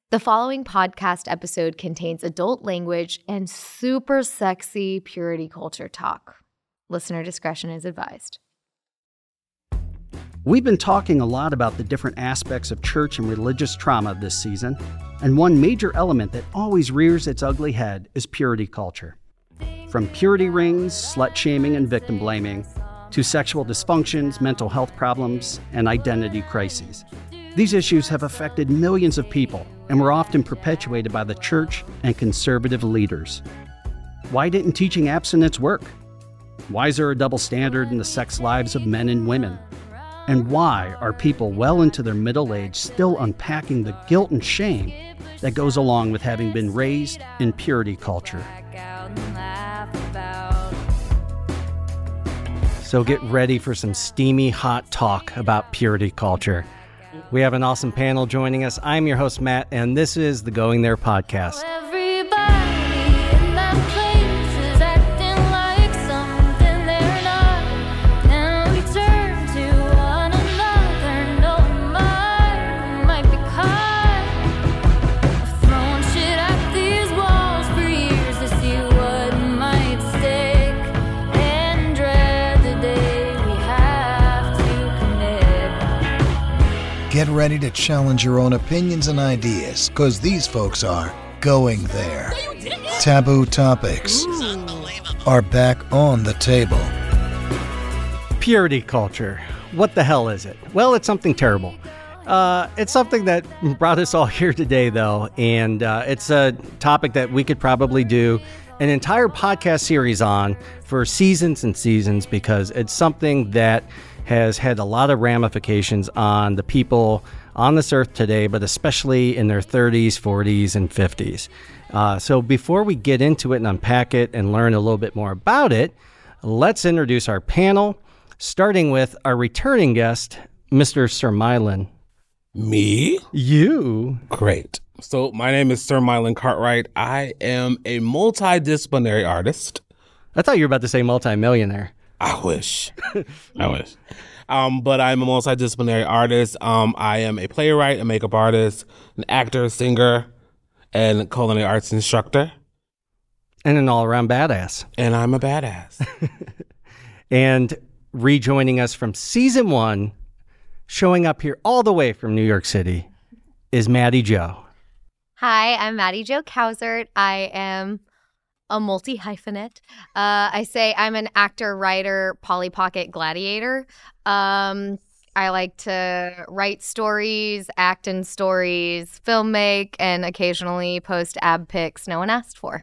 The following podcast episode contains adult language and super sexy purity culture talk. Listener discretion is advised. We've been talking a lot about the different aspects of church and religious trauma this season, and one major element that always rears its ugly head is purity culture. From purity rings, slut-shaming, and victim blaming, to sexual dysfunctions, mental health problems, and identity crises. These issues have affected millions of people and were often perpetuated by the church and conservative leaders. Why didn't teaching abstinence work? Why is there a double standard in the sex lives of men and women? And why are people well into their middle age still unpacking the guilt and shame that goes along with having been raised in purity culture? So get ready for some steamy, hot talk about purity culture. We have an awesome panel joining us. I'm your host, Matt, and this is the Going There podcast. Get ready to challenge your own opinions and ideas, because these folks are going there. Taboo topics are back on the table. Purity culture. What the hell is it? Well, it's something terrible. It's something that brought us all here today, though, and it's a topic that we could probably do an entire podcast series on for seasons and seasons, because it's something that has had a lot of ramifications on the people on this earth today, but especially in their 30s, 40s, and 50s. So before we get into it and unpack it and learn a little bit more about it, let's introduce our panel, starting with our returning guest, Mr. Sir Mylan. Me? You. Great. So my name is Sir Mylan Cartwright. I am a multidisciplinary artist. I thought you were about to say multimillionaire. I wish. But I'm a multidisciplinary artist. I am a playwright, a makeup artist, an actor, singer, and culinary arts instructor. And an all-around badass. And I'm a badass. And rejoining us from season 1, showing up here all the way from New York City, is Maddie Jo. Hi, I'm Maddie Jo Cowsert. I am a multi-hyphenate. I say I'm an actor, writer, Polly Pocket gladiator. I like to write stories, act in stories, film make, and occasionally post ab pics no one asked for.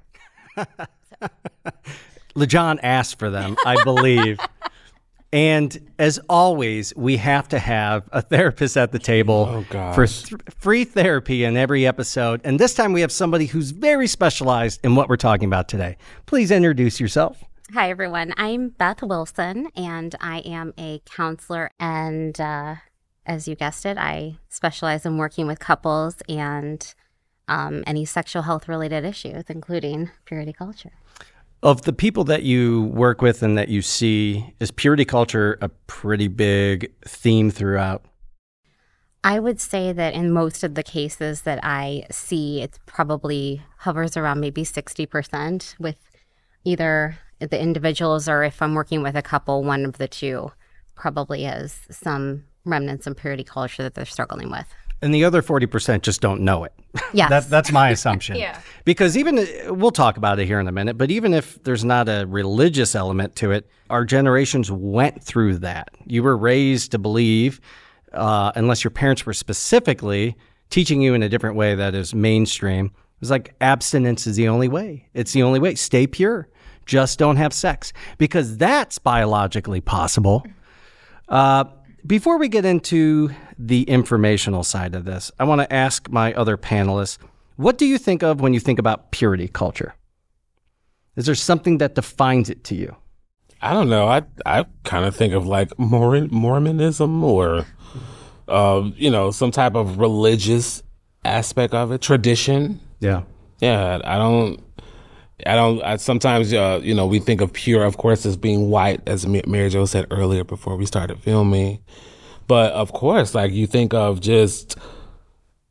LeJohn asked for them, I believe. And as always, we have to have a therapist at the table for free therapy in every episode. And this time we have somebody who's very specialized in what we're talking about today. Please introduce yourself. Hi, everyone. I'm Beth Wilson, and I am a counselor. And as you guessed it, I specialize in working with couples and any sexual health related issues, including purity culture. Of the people that you work with and that you see, is purity culture a pretty big theme throughout? I would say that in most of the cases that I see, it probably hovers around maybe 60% with either the individuals, or if I'm working with a couple, one of the two probably has some remnants of purity culture that they're struggling with. And the other 40% just don't know it. Yes. That's my assumption. Yeah. Because we'll talk about it here in a minute, but even if there's not a religious element to it, our generations went through that. You were raised to believe, unless your parents were specifically teaching you in a different way that is mainstream, it was like abstinence is the only way. It's the only way. Stay pure. Just don't have sex. Because that's biologically possible. Before we get into the informational side of this, I want to ask my other panelists, what do you think of when you think about purity culture? Is there something that defines it to you? I don't know. I kind of think of like Mormonism or, some type of religious aspect of it, tradition. Yeah. Yeah. Sometimes, we think of pure, of course, as being white, as Mary Jo said earlier before we started filming. But of course, like you think of just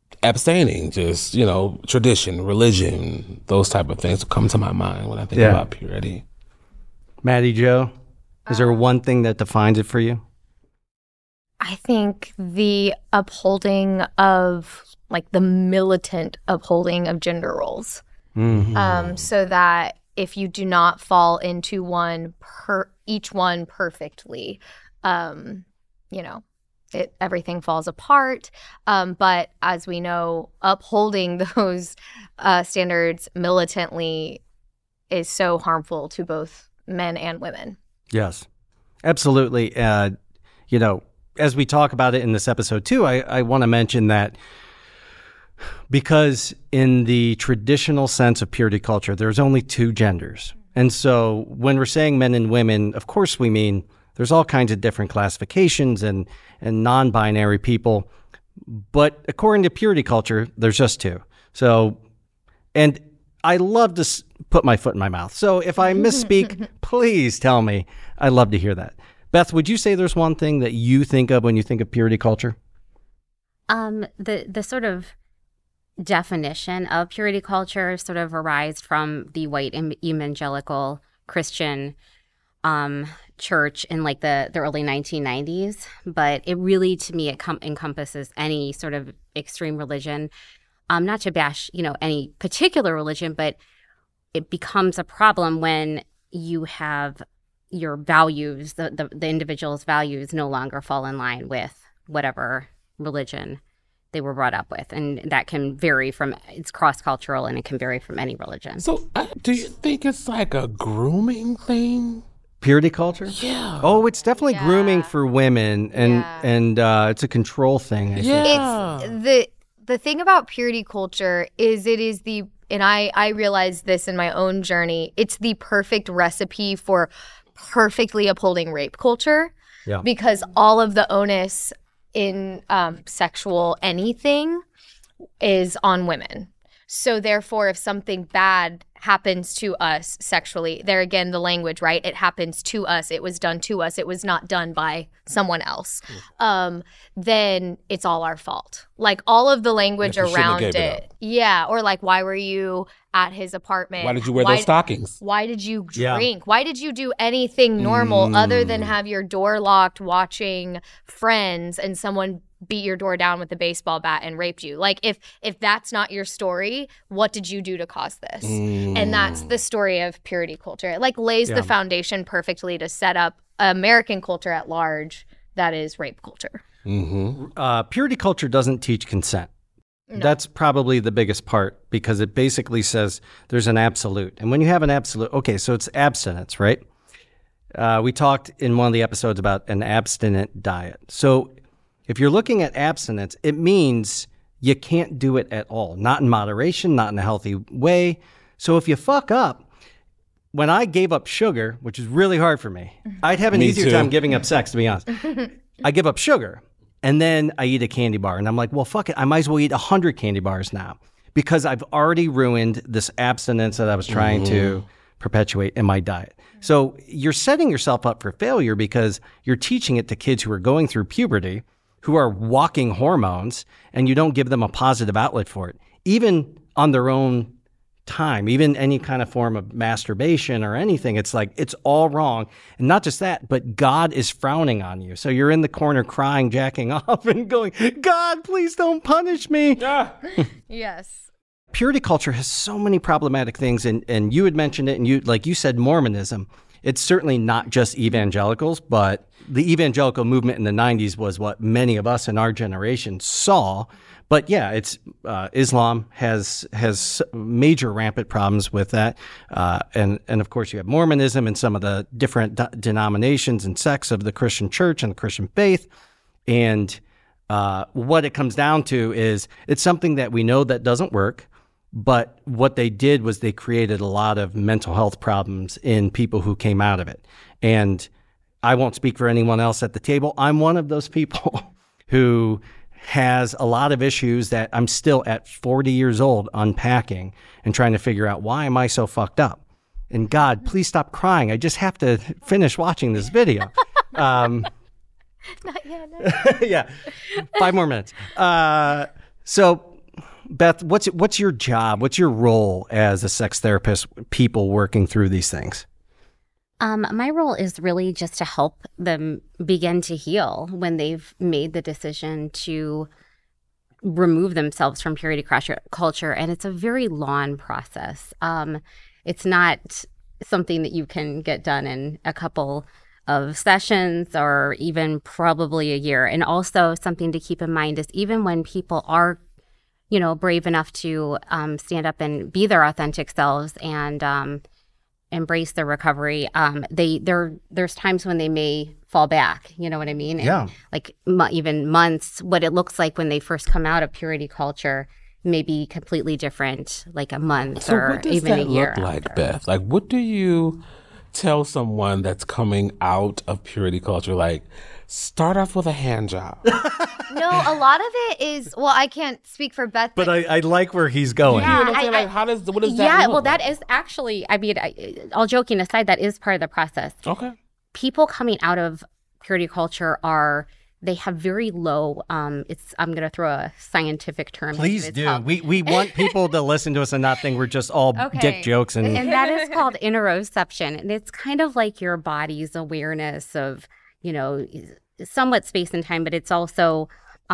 abstaining, just, tradition, religion, those type of things come to my mind when I think about purity. Maddie Jo, is there one thing that defines it for you? I think the upholding of, like, the militant upholding of gender roles. Mm-hmm. So that if you do not fall into each one perfectly, everything falls apart. But as we know, upholding those standards militantly is so harmful to both men and women. Yes, absolutely. As we talk about it in this episode too, I want to mention that because in the traditional sense of purity culture, there's only two genders. And so when we're saying men and women, of course we mean there's all kinds of different classifications and non-binary people. But according to purity culture, there's just two. So, and I love to put my foot in my mouth. So if I misspeak, please tell me. I'd love to hear that. Beth, would you say there's one thing that you think of when you think of purity culture? The sort of definition of purity culture sort of arised from the white evangelical Christian church in like the early 1990s. But it really, to me, it encompasses any sort of extreme religion. Not to bash, any particular religion, but it becomes a problem when you have your values, the individual's values no longer fall in line with whatever religion they were brought up with. And that can vary it's cross-cultural, and it can vary from any religion. So do you think it's like a grooming thing? Purity culture? Yeah. Oh, it's definitely grooming for women, and it's a control thing. I think. It's the thing about purity culture is it is and I realized this in my own journey, it's the perfect recipe for perfectly upholding rape culture. Yeah. Because all of the onus in sexual anything is on women. So therefore, if something bad happens to us sexually, there again, the language, right? It happens to us. It was done to us. It was not done by someone else. Then it's all our fault. Like all of the language around it. Yeah. Or like, why were you at his apartment? Why did you wear those stockings? Why did you drink? Why did you do anything normal other than have your door locked watching Friends and someone beat your door down with a baseball bat and raped you? Like if that's not your story, what did you do to cause this? And that's the story of purity culture. It like lays the foundation perfectly to set up American culture at large that is rape culture. Purity culture doesn't teach consent. No. That's probably the biggest part, because it basically says there's an absolute. And when you have an absolute, okay, so it's abstinence, right? We talked in one of the episodes about an abstinent diet. So if you're looking at abstinence, it means you can't do it at all. Not in moderation, not in a healthy way. So if you fuck up, when I gave up sugar, which is really hard for me, I'd have an easier time giving up sex, to be honest. I give up sugar, and then I eat a candy bar. And I'm like, well, fuck it. I might as well eat 100 candy bars now, because I've already ruined this abstinence that I was trying to perpetuate in my diet. So you're setting yourself up for failure, because you're teaching it to kids who are going through puberty, who are walking hormones, and you don't give them a positive outlet for it, even on their own time, even any kind of form of masturbation or anything. It's like, it's all wrong. And not just that, but God is frowning on you. So you're in the corner crying, jacking off, and going, God, please don't punish me. Yes. Purity culture has so many problematic things. And you had mentioned it, and you said Mormonism. It's certainly not just evangelicals, but the evangelical movement in the 90s was what many of us in our generation saw. But yeah, it's Islam has major rampant problems with that, and of course you have Mormonism and some of the different denominations and sects of the Christian church and the Christian faith, and what it comes down to is it's something that we know that doesn't work. But what they did was they created a lot of mental health problems in people who came out of it. And I won't speak for anyone else at the table. I'm one of those people who has a lot of issues that I'm still at 40 years old unpacking and trying to figure out, why am I so fucked up? And God, please stop crying. I just have to finish watching this video. Not yet. No. Yeah, 5 more minutes. So Beth, what's your job? What's your role as a sex therapist, people working through these things? My role is really just to help them begin to heal when they've made the decision to remove themselves from purity culture. And it's a very long process. It's not something that you can get done in a couple of sessions or even probably a year. And also something to keep in mind is even when people are, brave enough to stand up and be their authentic selves and embrace their recovery, there's times when they may fall back, you know what I mean? Yeah. And like even months, what it looks like when they first come out of purity culture may be completely different, like a month or even a year. So what does that look like, Beth? Like, what do you tell someone that's coming out of purity culture? Like, start off with a hand job. No, a lot of it is, well, I can't speak for Beth, But I like where he's going. You know what I'm saying? Like, what does that look well, like? that is actually, all joking aside, that is part of the process. Okay. People coming out of purity culture they have very low, I'm going to throw a scientific term. Please do. We want people to listen to us and not think we're just all dick jokes. And that is called interoception. And it's kind of like your body's awareness of, somewhat space and time, but it's also,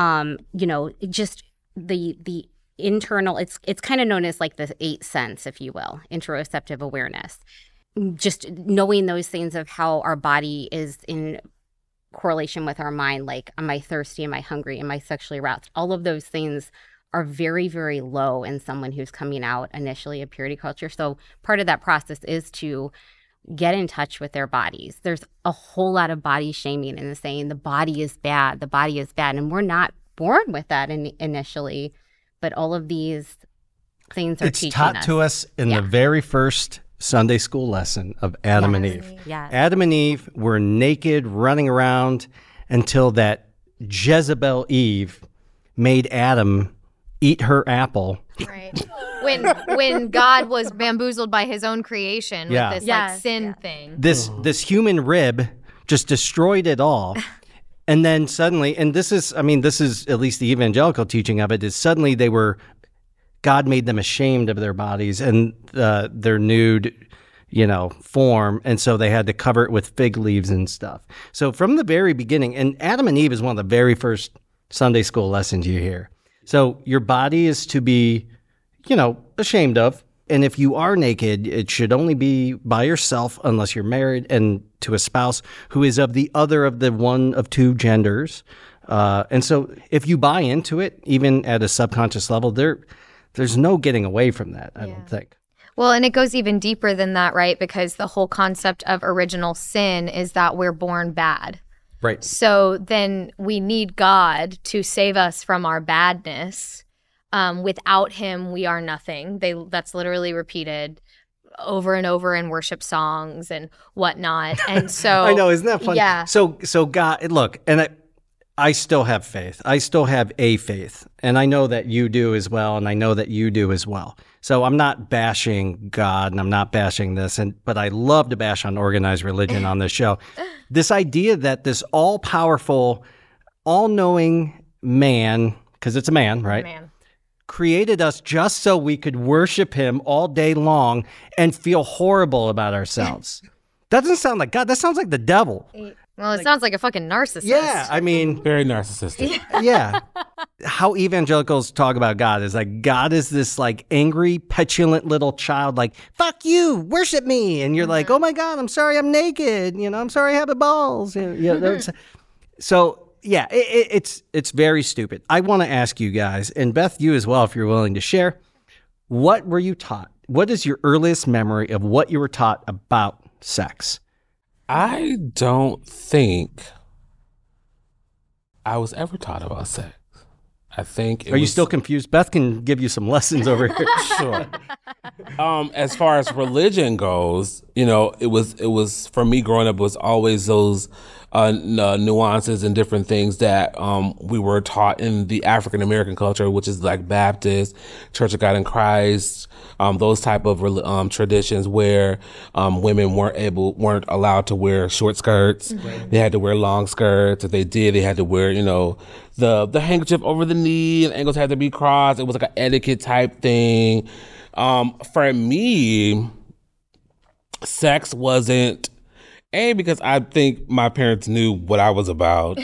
just the internal, it's kind of known as like the 8th sense, if you will, interoceptive awareness. Just knowing those things of how our body is in correlation with our mind, like, am I thirsty? Am I hungry? Am I sexually aroused? All of those things are very, very low in someone who's coming out initially of purity culture. So part of that process is to get in touch with their bodies. There's a whole lot of body shaming and saying the body is bad, the body is bad. And we're not born with that initially, but all of these things are teaching us. It's taught to us in the very first Sunday school lesson of Adam and Eve. Yes. Adam and Eve were naked, running around until that Jezebel Eve made Adam eat her apple. Right. When God was bamboozled by his own creation with this like sin thing. This human rib just destroyed it all. And then suddenly, and this is at least the evangelical teaching of it, is suddenly God made them ashamed of their bodies and their nude, form. And so they had to cover it with fig leaves and stuff. So from the very beginning, and Adam and Eve is one of the very first Sunday school lessons you hear. So your body is to be, ashamed of. And if you are naked, it should only be by yourself unless you're married and to a spouse who is of the other of the one of two genders. And so if you buy into it, even at a subconscious level, there's no getting away from that, I don't think. Well, and it goes even deeper than that, right? Because the whole concept of original sin is that we're born bad. Right. So then we need God to save us from our badness. Without him, we are nothing. That's literally repeated over and over in worship songs and whatnot. And so I know, isn't that funny? Yeah. So God, look, and I still have faith. I still have a faith. And I know that you do as well, and I know that you do as well. So I'm not bashing God, and I'm not bashing this, but I love to bash on organized religion on this show. This idea that this all-powerful, all-knowing man, because it's a man, right? Man. Created us just so we could worship him all day long and feel horrible about ourselves. That doesn't sound like God. That sounds like the devil. Well, it sounds like a fucking narcissist. Yeah, I mean, Very narcissistic. yeah. How evangelicals talk about God is like God is this like angry, petulant little child, like, fuck you, worship me. And you're like, oh my God, I'm sorry I'm naked. I'm sorry I have balls. So yeah, it's very stupid. I want to ask you guys, and Beth, you as well, if you're willing to share, what were you taught? What is your earliest memory of what you were taught about sex? I don't think I was ever taught about sex. I think Are you still confused? Beth can give you some lessons over here. Sure. as far as religion goes, it was for me growing up, it was always those nuances and different things that we were taught in the African American culture, which is like Baptist, Church of God in Christ, those type of traditions where women weren't allowed to wear short skirts. Right. They had to wear long skirts. If they did, they had to wear the handkerchief over the knee, and ankles had to be crossed. It was like an etiquette type thing. For me, sex wasn't because I think my parents knew what I was about.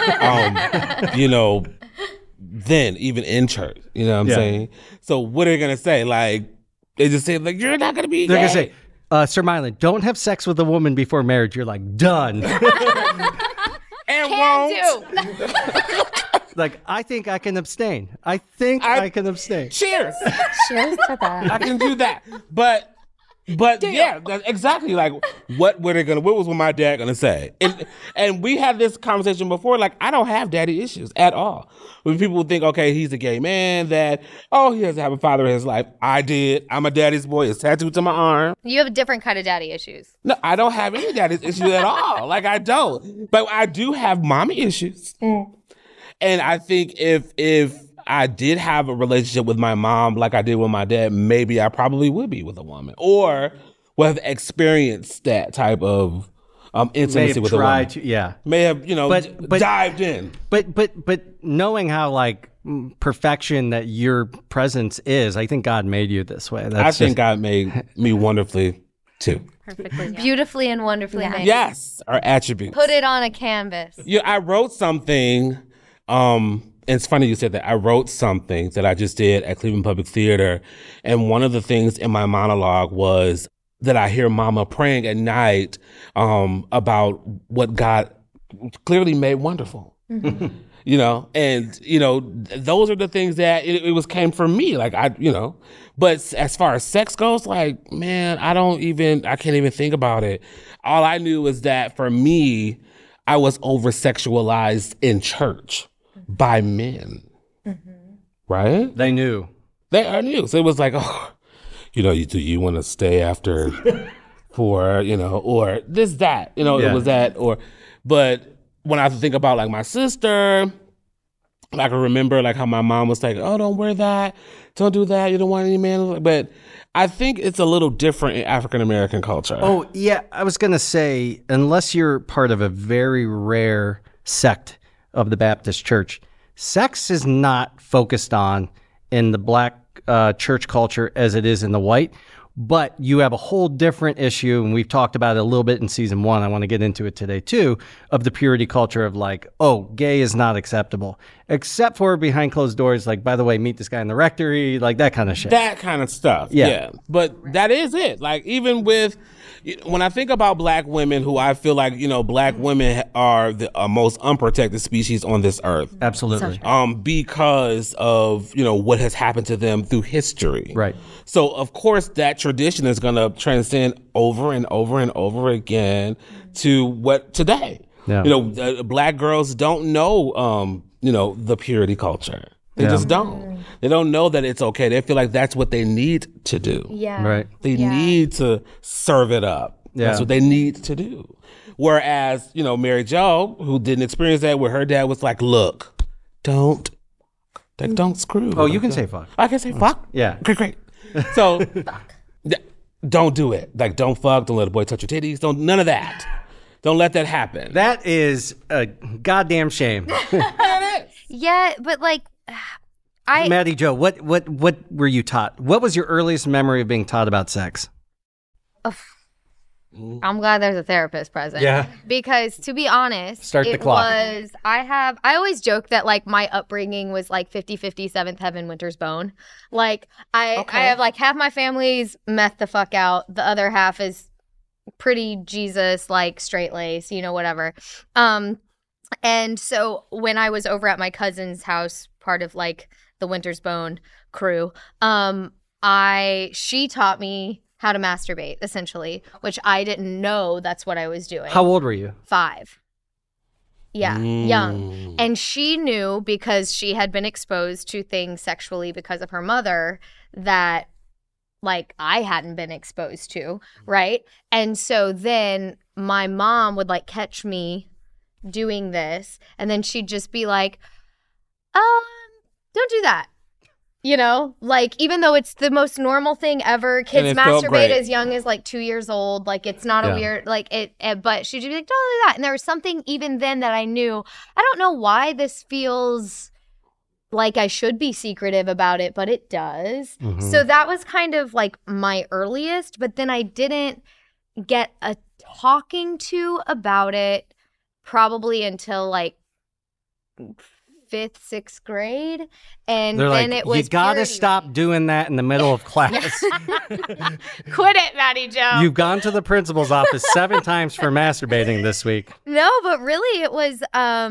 Then even in church, you know what I'm saying? So what are they gonna say? Like they just say like you're not gonna be. They're gonna say, Sir Mylan, don't have sex with a woman before marriage. You're like done. And won't. Like, I think I can abstain. I can abstain. Cheers. Cheers to that. I can do that. But yeah, that's exactly. Like, what was my dad gonna say? And we had this conversation before. Like, I don't have daddy issues at all. When people think, okay, he's a gay man, that he doesn't have a father in his life. I did. I'm a daddy's boy. It's tattooed to my arm. You have a different kind of daddy issues. No, I don't have any daddy issues at all. Like, I don't. But I do have mommy issues. And I think if I did have a relationship with my mom like I did with my dad, maybe I probably would be with a woman or would have experienced that type of intimacy with a woman. May have, but dived in. But knowing how like perfection that your presence is, I think God made you this way. I think God made me wonderfully too. Perfectly. Yeah. Beautifully and wonderfully made. Yes, our attributes. Put it on a canvas. Yeah, I wrote something. It's funny you said that. I wrote something that I just did at Cleveland Public Theater. And one of the things in my monologue was that I hear Mama praying at night about what God clearly made wonderful. Mm-hmm. Those are the things that it came from me. Like, but as far as sex goes, like, man, I can't even think about it. All I knew is that for me, I was over-sexualized in church by men, right? They knew. I knew. So it was like, do you want to stay after for, or this, that, It was that, but when I think about like my sister, I can remember like how my mom was like, oh, don't wear that. Don't do that. You don't want any man. But I think it's a little different in African-American culture. Oh, yeah. I was going to say, unless you're part of a very rare sect of the Baptist church, sex is not focused on in the black church culture as it is in the white, but you have a whole different issue, and we've talked about it a little bit in season 1. I want to get into it today too, of the purity culture of like, gay is not acceptable, except for behind closed doors, like, by the way, meet this guy in the rectory, like that kind of shit. That kind of stuff, yeah. But that is it. Like, even with, when I think about black women, who I feel like, black women are the most unprotected species on this earth. Absolutely. Because of, what has happened to them through history. Right. So, of course, that tradition is going to transcend over and over and over again to what today. Yeah. Black girls don't know, the purity culture. They just don't. They don't know that it's okay. They feel like that's what they need to do. Yeah. Right. They need to serve it up. Yeah. That's what they need to do. Whereas, Mary Jo, who didn't experience that, where her dad was like, look, don't screw. Oh, you can say fuck. I can say fuck? Yeah. Okay, great. So, don't do it. Like, don't fuck. Don't let a boy touch your titties. None of that. Don't let that happen. That is a goddamn shame. It is. Yeah, but like, Maddie Jo, what were you taught? What was your earliest memory of being taught about sex? I'm glad there's a therapist present. Yeah. Because to be honest, Start the clock. I always joke that like my upbringing was like 50-50 Seventh Heaven, Winter's Bone. Like I have like half my family's meth the fuck out. The other half is pretty Jesus, like straight lace, whatever. And so when I was over at my cousin's house, part of like the Winter's Bone crew, she taught me how to masturbate, essentially, which I didn't know that's what I was doing. How old were you? 5. Yeah, young. And she knew, because she had been exposed to things sexually because of her mother, that like I hadn't been exposed to, right? And so then my mom would like catch me doing this, and then she'd just be like, don't do that. You know, like, even though it's the most normal thing ever, kids masturbate as young as like 2 years old. Like, it's not a weird, like, but she'd be like, don't do that. And there was something even then that I knew, I don't know why this feels like I should be secretive about it, but it does. Mm-hmm. So that was kind of like my earliest, but then I didn't get a talking to about it probably until like 5th, 6th grade. And they're then like, it was you gotta stop doing that in the middle of class. Quit it, Maddie Jo. You've gone to the principal's office 7 times for masturbating this week. No, but really it was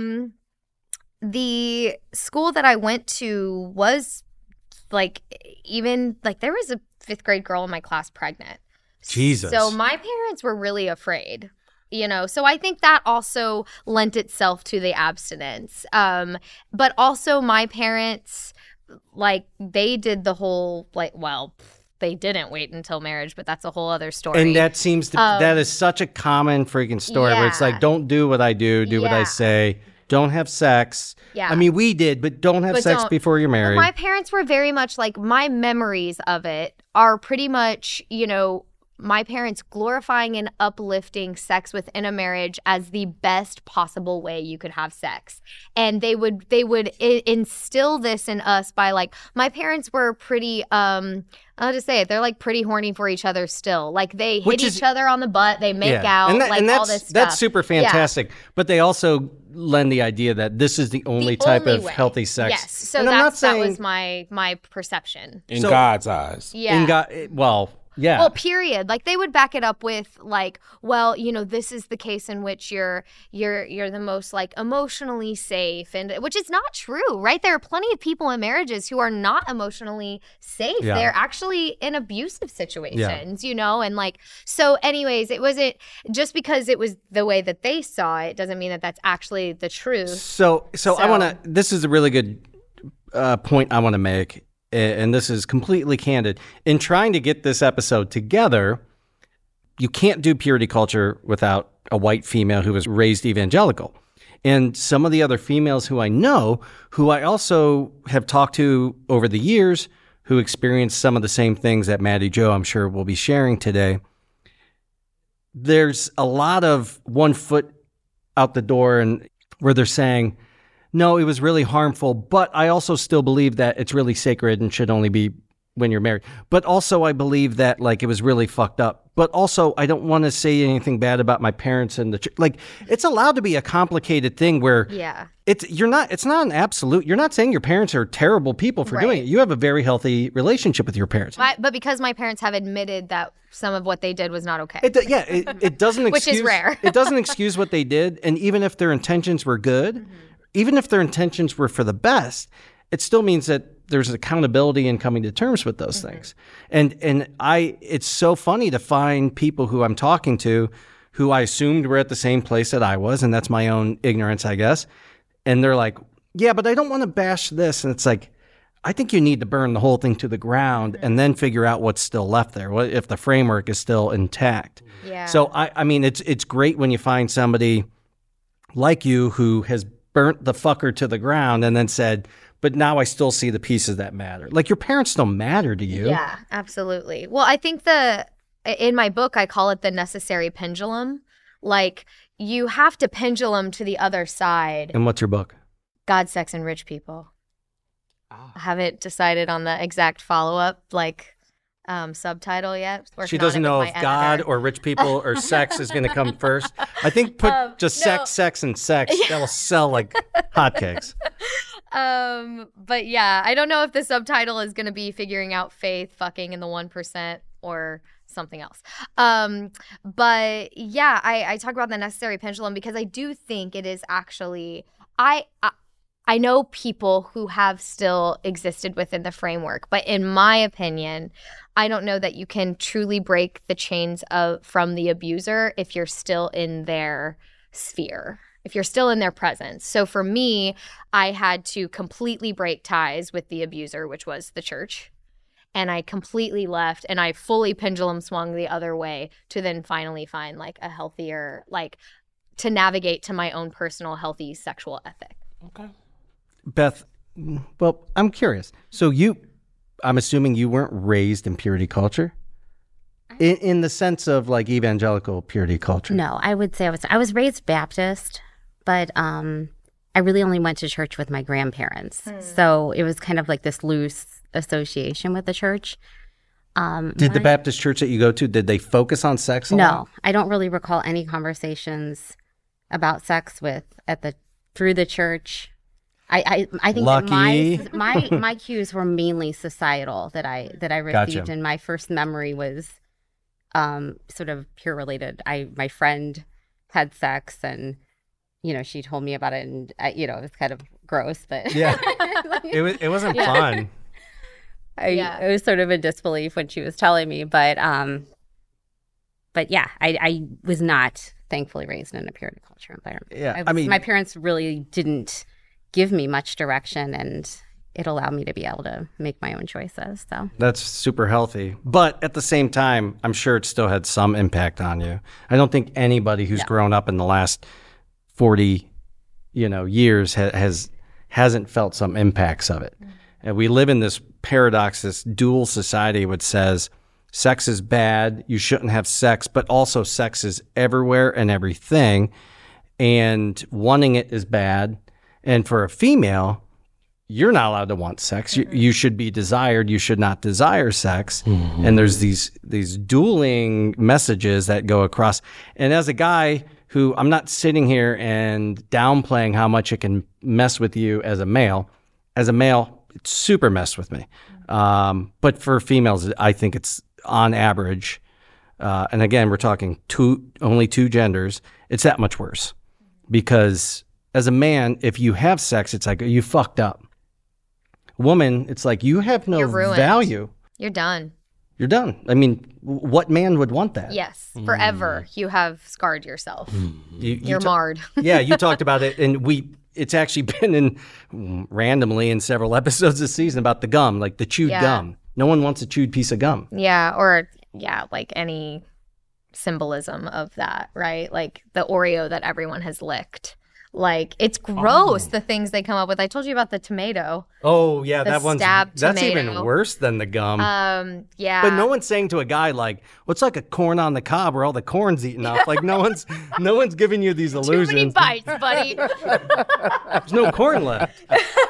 the school that I went to was like, even like there was a 5th grade girl in my class pregnant. Jesus. So my parents were really afraid. You know, so I think that also lent itself to the abstinence. But also my parents, like, they did the whole, like, well, they didn't wait until marriage, but that's a whole other story. And that seems to, that is such a common freaking story where it's like, don't do what I do, do what I say. Don't have sex. Yeah. I mean, we did, but don't have sex before you're married. Well, my parents were very much like, my memories of it are pretty much, you know, my parents glorifying and uplifting sex within a marriage as the best possible way you could have sex. And they would instill this in us by like, my parents were pretty, I'll just say it, they're like pretty horny for each other still. Like they hit each other on the butt, they make out, all this stuff. That's super fantastic. Yeah. But they also lend the idea that this is the only type of healthy sex. Yes, so that was my perception. In God's eyes. Yeah. Yeah. Well, period. Like they would back it up with like, well, you know, this is the case in which you're the most like emotionally safe, and which is not true, right? There are plenty of people in marriages who are not emotionally safe. Yeah. They're actually in abusive situations, you know, and like, so anyways, it wasn't just because it was the way that they saw it doesn't mean that that's actually the truth. So I want to, this is a really good point I want to make. And this is completely candid. In trying to get this episode together, you can't do purity culture without a white female who was raised evangelical. And some of the other females who I know, who I also have talked to over the years, who experienced some of the same things that Maddie Jo, I'm sure, will be sharing today, there's a lot of one foot out the door and where they're saying, no, it was really harmful, but I also still believe that it's really sacred and should only be when you're married. But also I believe that like it was really fucked up. But also I don't want to say anything bad about my parents and the church. Like it's allowed to be a complicated thing where it's not an absolute. You're not saying your parents are terrible people for doing it. You have a very healthy relationship with your parents. But because my parents have admitted that some of what they did was not okay. It doesn't excuse, which is rare. It doesn't excuse what they did. And even if their intentions were good, even if their intentions were for the best, it still means that there's accountability in coming to terms with those things. And it's so funny to find people who I'm talking to who I assumed were at the same place that I was, and that's my own ignorance, I guess. And they're like, yeah, but I don't want to bash this. And it's like, I think you need to burn the whole thing to the ground and then figure out what's still left there, what if the framework is still intact. Yeah. So, I mean, it's great when you find somebody like you who has burnt the fucker to the ground and then said, but now I still see the pieces that matter. Like your parents don't matter to you. Yeah, absolutely. Well, I think in my book, I call it the necessary pendulum. Like you have to pendulum to the other side. And what's your book? God, Sex, and Rich People. I haven't decided on the exact follow-up, like subtitle yet. She doesn't know if God or rich people or sex is going to come first. I think put sex, and sex. Yeah. That will sell like hotcakes. But yeah, I don't know if the subtitle is going to be figuring out faith, fucking in the 1% or something else. But yeah, I talk about the necessary pendulum because I do think it is actually, I know people who have still existed within the framework, but in my opinion, I don't know that you can truly break the chains from the abuser if you're still in their sphere, if you're still in their presence. So for me, I had to completely break ties with the abuser, which was the church. and I completely left, and I fully pendulum swung the other way to then finally find like a healthier, like to navigate to my own personal healthy sexual ethic. Okay. Beth, well, I'm curious. So I'm assuming you weren't raised in purity culture? In the sense of like evangelical purity culture? No, I would say I was raised Baptist, but I really only went to church with my grandparents. So it was kind of like this loose association with the church. Did the Baptist church that you go to, did they focus on sex a lot? No, I don't really recall any conversations about sex through the church. I think Lucky. that my cues were mainly societal that I received, Gotcha. and my first memory was sort of peer related. My friend had sex, and she told me about it, and it was kind of gross, but Yeah. It wasn't fun. I was sort of in disbelief when she was telling me, but yeah, I was not thankfully raised in a purity culture environment. Yeah, my parents really didn't give me much direction, and it allowed me to be able to make my own choices. So That's super healthy. But at the same time, I'm sure it still had some impact on you. I don't think anybody who's grown up in the last 40, years hasn't felt some impacts of it. And we live in this paradox, this dual society which says sex is bad, you shouldn't have sex, but also sex is everywhere and everything, and wanting it is bad. And for a female, you're not allowed to want sex. You should be desired. You should not desire sex. Mm-hmm. And there's these dueling messages that go across. And as a guy who, I'm not sitting here and downplaying how much it can mess with you as a male, it super messed with me. But for females, I think it's on average. And again, we're talking only two genders. It's that much worse. Because as a man, if you have sex, it's like, you fucked up. Woman, it's like, you have no value. You're done. You're done. I mean, what man would want that? Yes. Forever. You have scarred yourself. You're marred. Yeah, you talked about it, and it's actually been randomly in several episodes this season about the gum, like the chewed gum. No one wants a chewed piece of gum. Yeah, like any symbolism of that, right? Like the Oreo that everyone has licked. Like, it's gross, the things they come up with. I told you about the tomato. Oh, yeah, that's tomato. even worse than the gum. Yeah. But no one's saying to a guy like, what's like a corn on the cob where all the corn's eaten off? Like, no one's giving you these illusions. Too many bites, buddy. There's no corn left.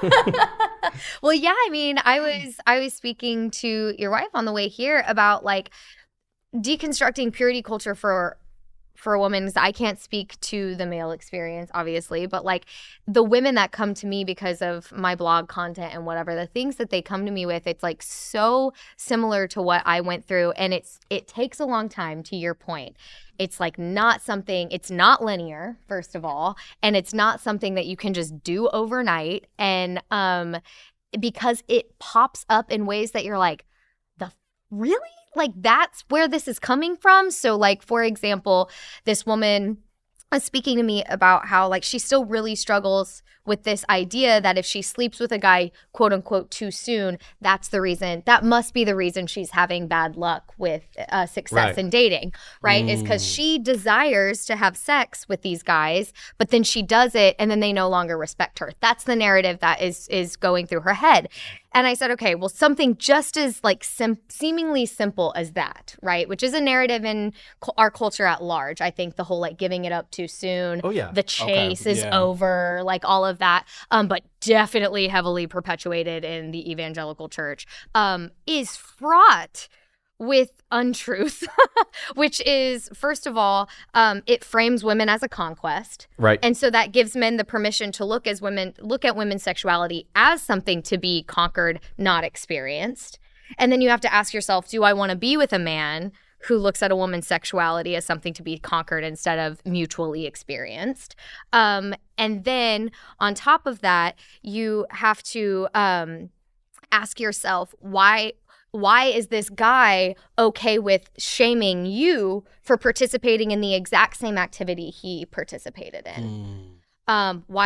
Well, yeah, I mean, I was speaking to your wife on the way here about like deconstructing purity culture for a woman, because I can't speak to the male experience, obviously, but like the women that come to me because of my blog content and whatever, the things that they come to me with, it's like so similar to what I went through. And it takes a long time, to your point. It's like it's not linear, first of all, and it's not something that you can just do overnight. And because it pops up in ways that you're like, really? Like, that's where this is coming from? So, like, for example, this woman was speaking to me about how, like, she still really struggles with this idea that if she sleeps with a guy, quote unquote, too soon, that must be the reason she's having bad luck with success in dating, right? Is because she desires to have sex with these guys, but then she does it and then they no longer respect her. That's the narrative that is going through her head. And I said, okay, well, something just as like seemingly simple as that, right? Which is a narrative in our culture at large. I think the whole like giving it up too soon, the chase is over, like all of that, but definitely heavily perpetuated in the evangelical church, is fraught with untruth, which is, first of all, it frames women as a conquest. Right. And so that gives men the permission to look at women's sexuality as something to be conquered, not experienced. And then you have to ask yourself, do I want to be with a man who looks at a woman's sexuality as something to be conquered instead of mutually experienced? And then on top of that, you have to ask yourself, why is this guy okay with shaming you for participating in the exact same activity he participated in? Why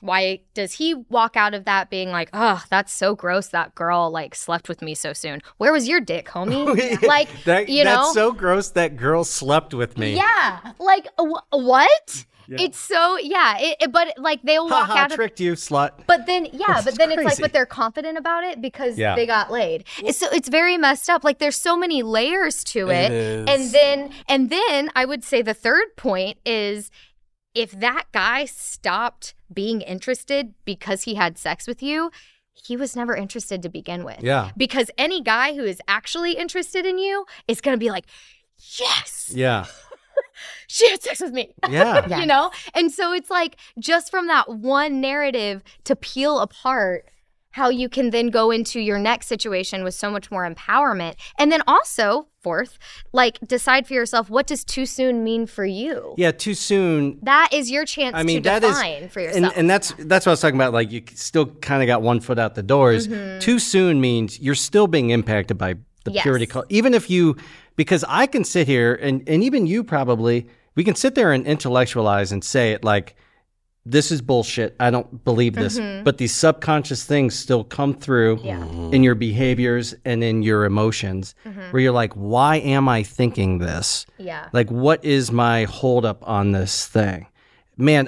Why does he walk out of that being like, oh, that's so gross, that girl like slept with me so soon? Where was your dick, homie? Like, that's so gross, that girl slept with me. Yeah. Like, what? Yeah. It's so, but like they'll walk out of, tricked you, slut. But then, it's like, but they're confident about it because they got laid. So it's very messed up. Like there's so many layers to it. And then I would say the third point is, if that guy stopped being interested because he had sex with you, he was never interested to begin with. Yeah. Because any guy who is actually interested in you is going to be like, yes. Yeah. She had sex with me. Yeah. You know? And so it's like, just from that one narrative to peel apart how you can then go into your next situation with so much more empowerment. And then also, fourth, like decide for yourself, what does too soon mean for you? Yeah, too soon. That is your chance to define for yourself. And that's what I was talking about. Like you still kind of got one foot out the doors. Too soon means you're still being impacted by the purity culture. Even if you, because I can sit here and even you probably, we can sit there and intellectualize and say it like, this is bullshit. I don't believe this. But these subconscious things still come through in your behaviors and in your emotions where you're like, why am I thinking this? Yeah. Like, what is my holdup on this thing? Man,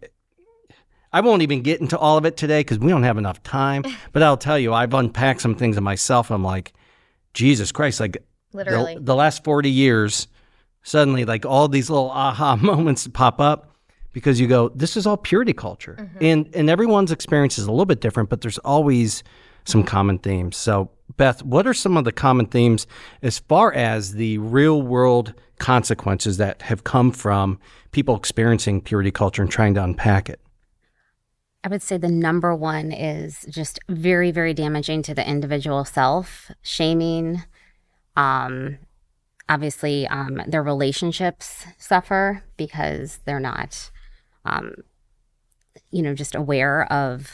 I won't even get into all of it today because we don't have enough time. But I'll tell you, I've unpacked some things in myself. I'm like, Jesus Christ, like literally the last 40 years, suddenly like all these little aha moments pop up. Because you go, this is all purity culture. And everyone's experience is a little bit different, but there's always some common themes. So, Beth, what are some of the common themes as far as the real world consequences that have come from people experiencing purity culture and trying to unpack it? I would say the number one is just very, very damaging to the individual self, shaming. Obviously, their relationships suffer because they're not just aware of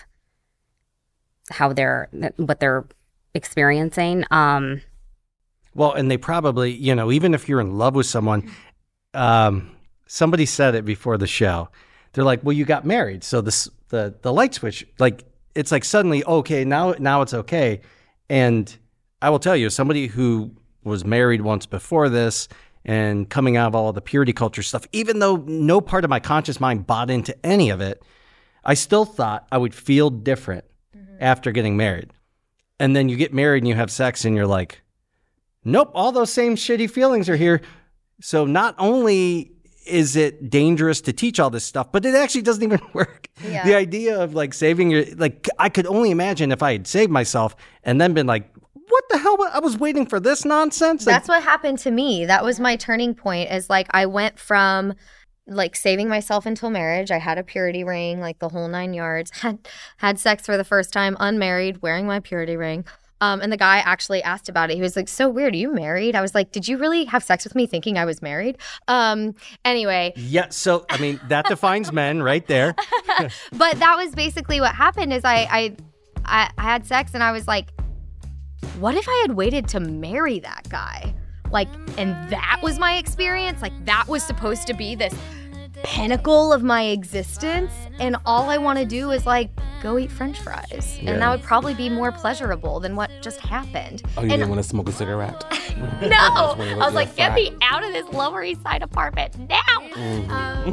what they're experiencing. Well, and they probably, even if you're in love with someone, somebody said it before the show. They're like, well, you got married. So the light switch, like, it's like suddenly, okay, now it's okay. And I will tell you, somebody who was married once before this and coming out of all of the purity culture stuff, even though no part of my conscious mind bought into any of it, I still thought I would feel different after getting married. And then you get married and you have sex and you're like, nope, all those same shitty feelings are here. So not only is it dangerous to teach all this stuff, but it actually doesn't even work. Yeah. The idea of like saving I could only imagine if I had saved myself and then been like, what the hell? I was waiting for this nonsense. That's what happened to me. That was my turning point, is like I went from like saving myself until marriage. I had a purity ring, like the whole 9 yards, had sex for the first time, unmarried, wearing my purity ring. And the guy actually asked about it. He was like, so weird. Are you married? I was like, did you really have sex with me thinking I was married? Anyway. Yeah. So, I mean, that defines men right there. But that was basically what happened is I had sex and I was like, what if I had waited to marry that guy? Like, and that was my experience. Like, that was supposed to be this pinnacle of my existence. And all I want to do is like go eat French fries. Yeah. And that would probably be more pleasurable than what just happened. Oh, you didn't want to smoke a cigarette? No. I was like, get me out of this Lower East Side apartment now.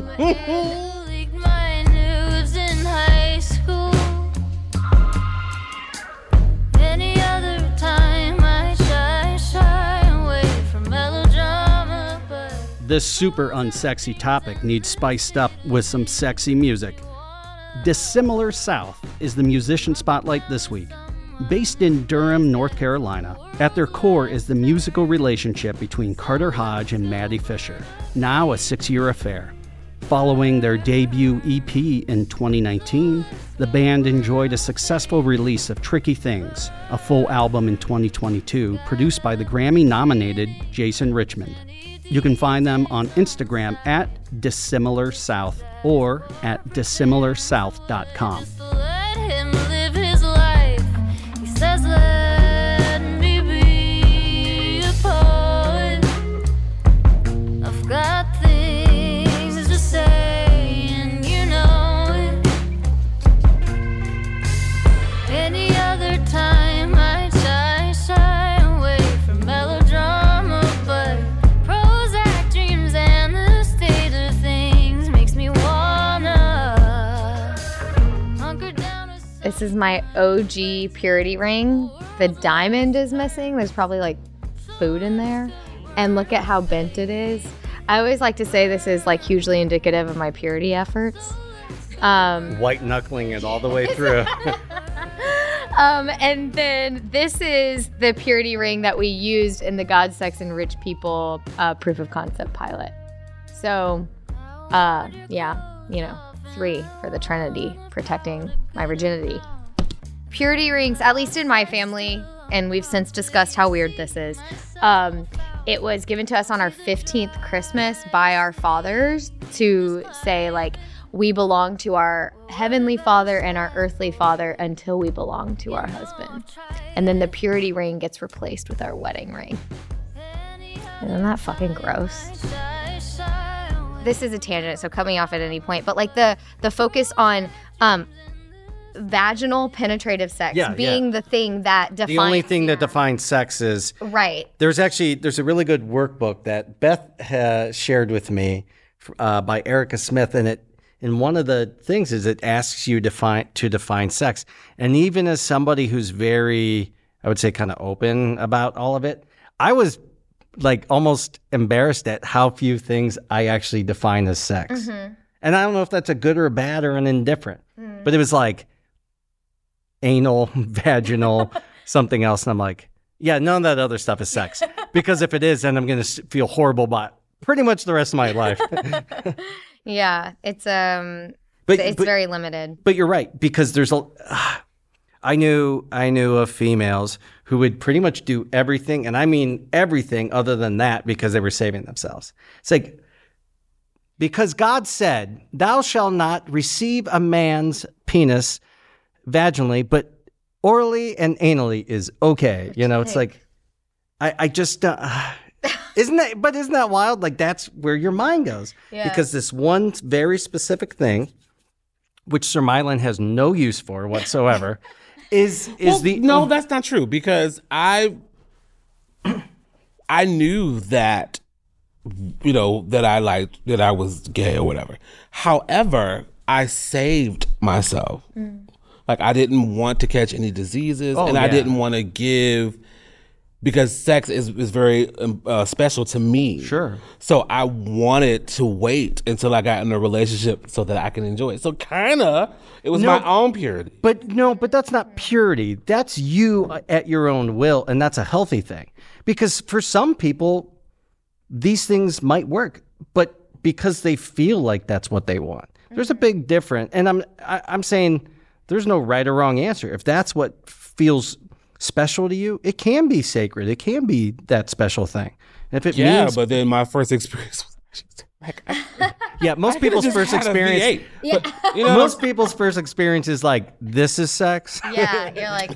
This super unsexy topic needs spiced up with some sexy music. Dissimilar South is the musician spotlight this week. Based in Durham, North Carolina, at their core is the musical relationship between Carter Hodge and Maddie Fisher, now a 6-year affair. Following their debut EP in 2019, the band enjoyed a successful release of Tricky Things, a full album in 2022 produced by the Grammy-nominated Jason Richmond. You can find them on Instagram at Dissimilar South or at dissimilarsouth.com. Let him live his life. He says, let me be a poet. I've got things to say, and you know it. This is my OG purity ring. The diamond is missing. There's probably like food in there. And look at how bent it is. I always like to say this is like hugely indicative of my purity efforts. White knuckling it all the way through. And then this is the purity ring that we used in the God, Sex, and Rich People proof of concept pilot. So, yeah, you know, 3 for the Trinity, protecting my virginity. Purity rings, at least in my family, and we've since discussed how weird this is. It was given to us on our 15th Christmas by our fathers to say, like, we belong to our heavenly father and our earthly father until we belong to our husband. And then the purity ring gets replaced with our wedding ring. Isn't that fucking gross? This is a tangent, so cut me off at any point. But like the focus on vaginal penetrative sex being the thing that defines. The only thing that defines sex is right. There's a really good workbook that Beth shared with me by Erica Smith, and one of the things is it asks you to define sex. And even as somebody who's very, I would say, kind of open about all of it, I was like almost embarrassed at how few things I actually define as sex. Mm-hmm. And I don't know if that's a good or a bad or an indifferent, but it was like anal, vaginal, something else. And I'm like, yeah, none of that other stuff is sex. Because if it is, then I'm going to feel horrible about pretty much the rest of my life. Yeah, it's very limited. But you're right, because there's I knew of females who would pretty much do everything, and I mean everything other than that, because they were saving themselves. It's like, because God said, "Thou shalt not receive a man's penis vaginally, but orally and anally is okay." You know, it's like, I just. Isn't that wild? Like, that's where your mind goes. Yeah. Because this one very specific thing, which Sir Mylan has no use for whatsoever, No, that's not true, because I knew that, you know, that I was gay or whatever. However, I saved myself. Like, I didn't want to catch any diseases, I didn't want to give. Because sex is very special to me. Sure. So I wanted to wait until I got in a relationship so that I can enjoy it. So it was my own purity. But that's not purity. That's you at your own will, and that's a healthy thing. Because for some people, these things might work, but because they feel like that's what they want. There's a big difference. And I'm saying there's no right or wrong answer. If that's what feels special to you, it can be sacred. It can be that special thing. And if it means, but then my first experience was like, most people's first experience. Most people's first experience is like, this is sex. Yeah, you're like,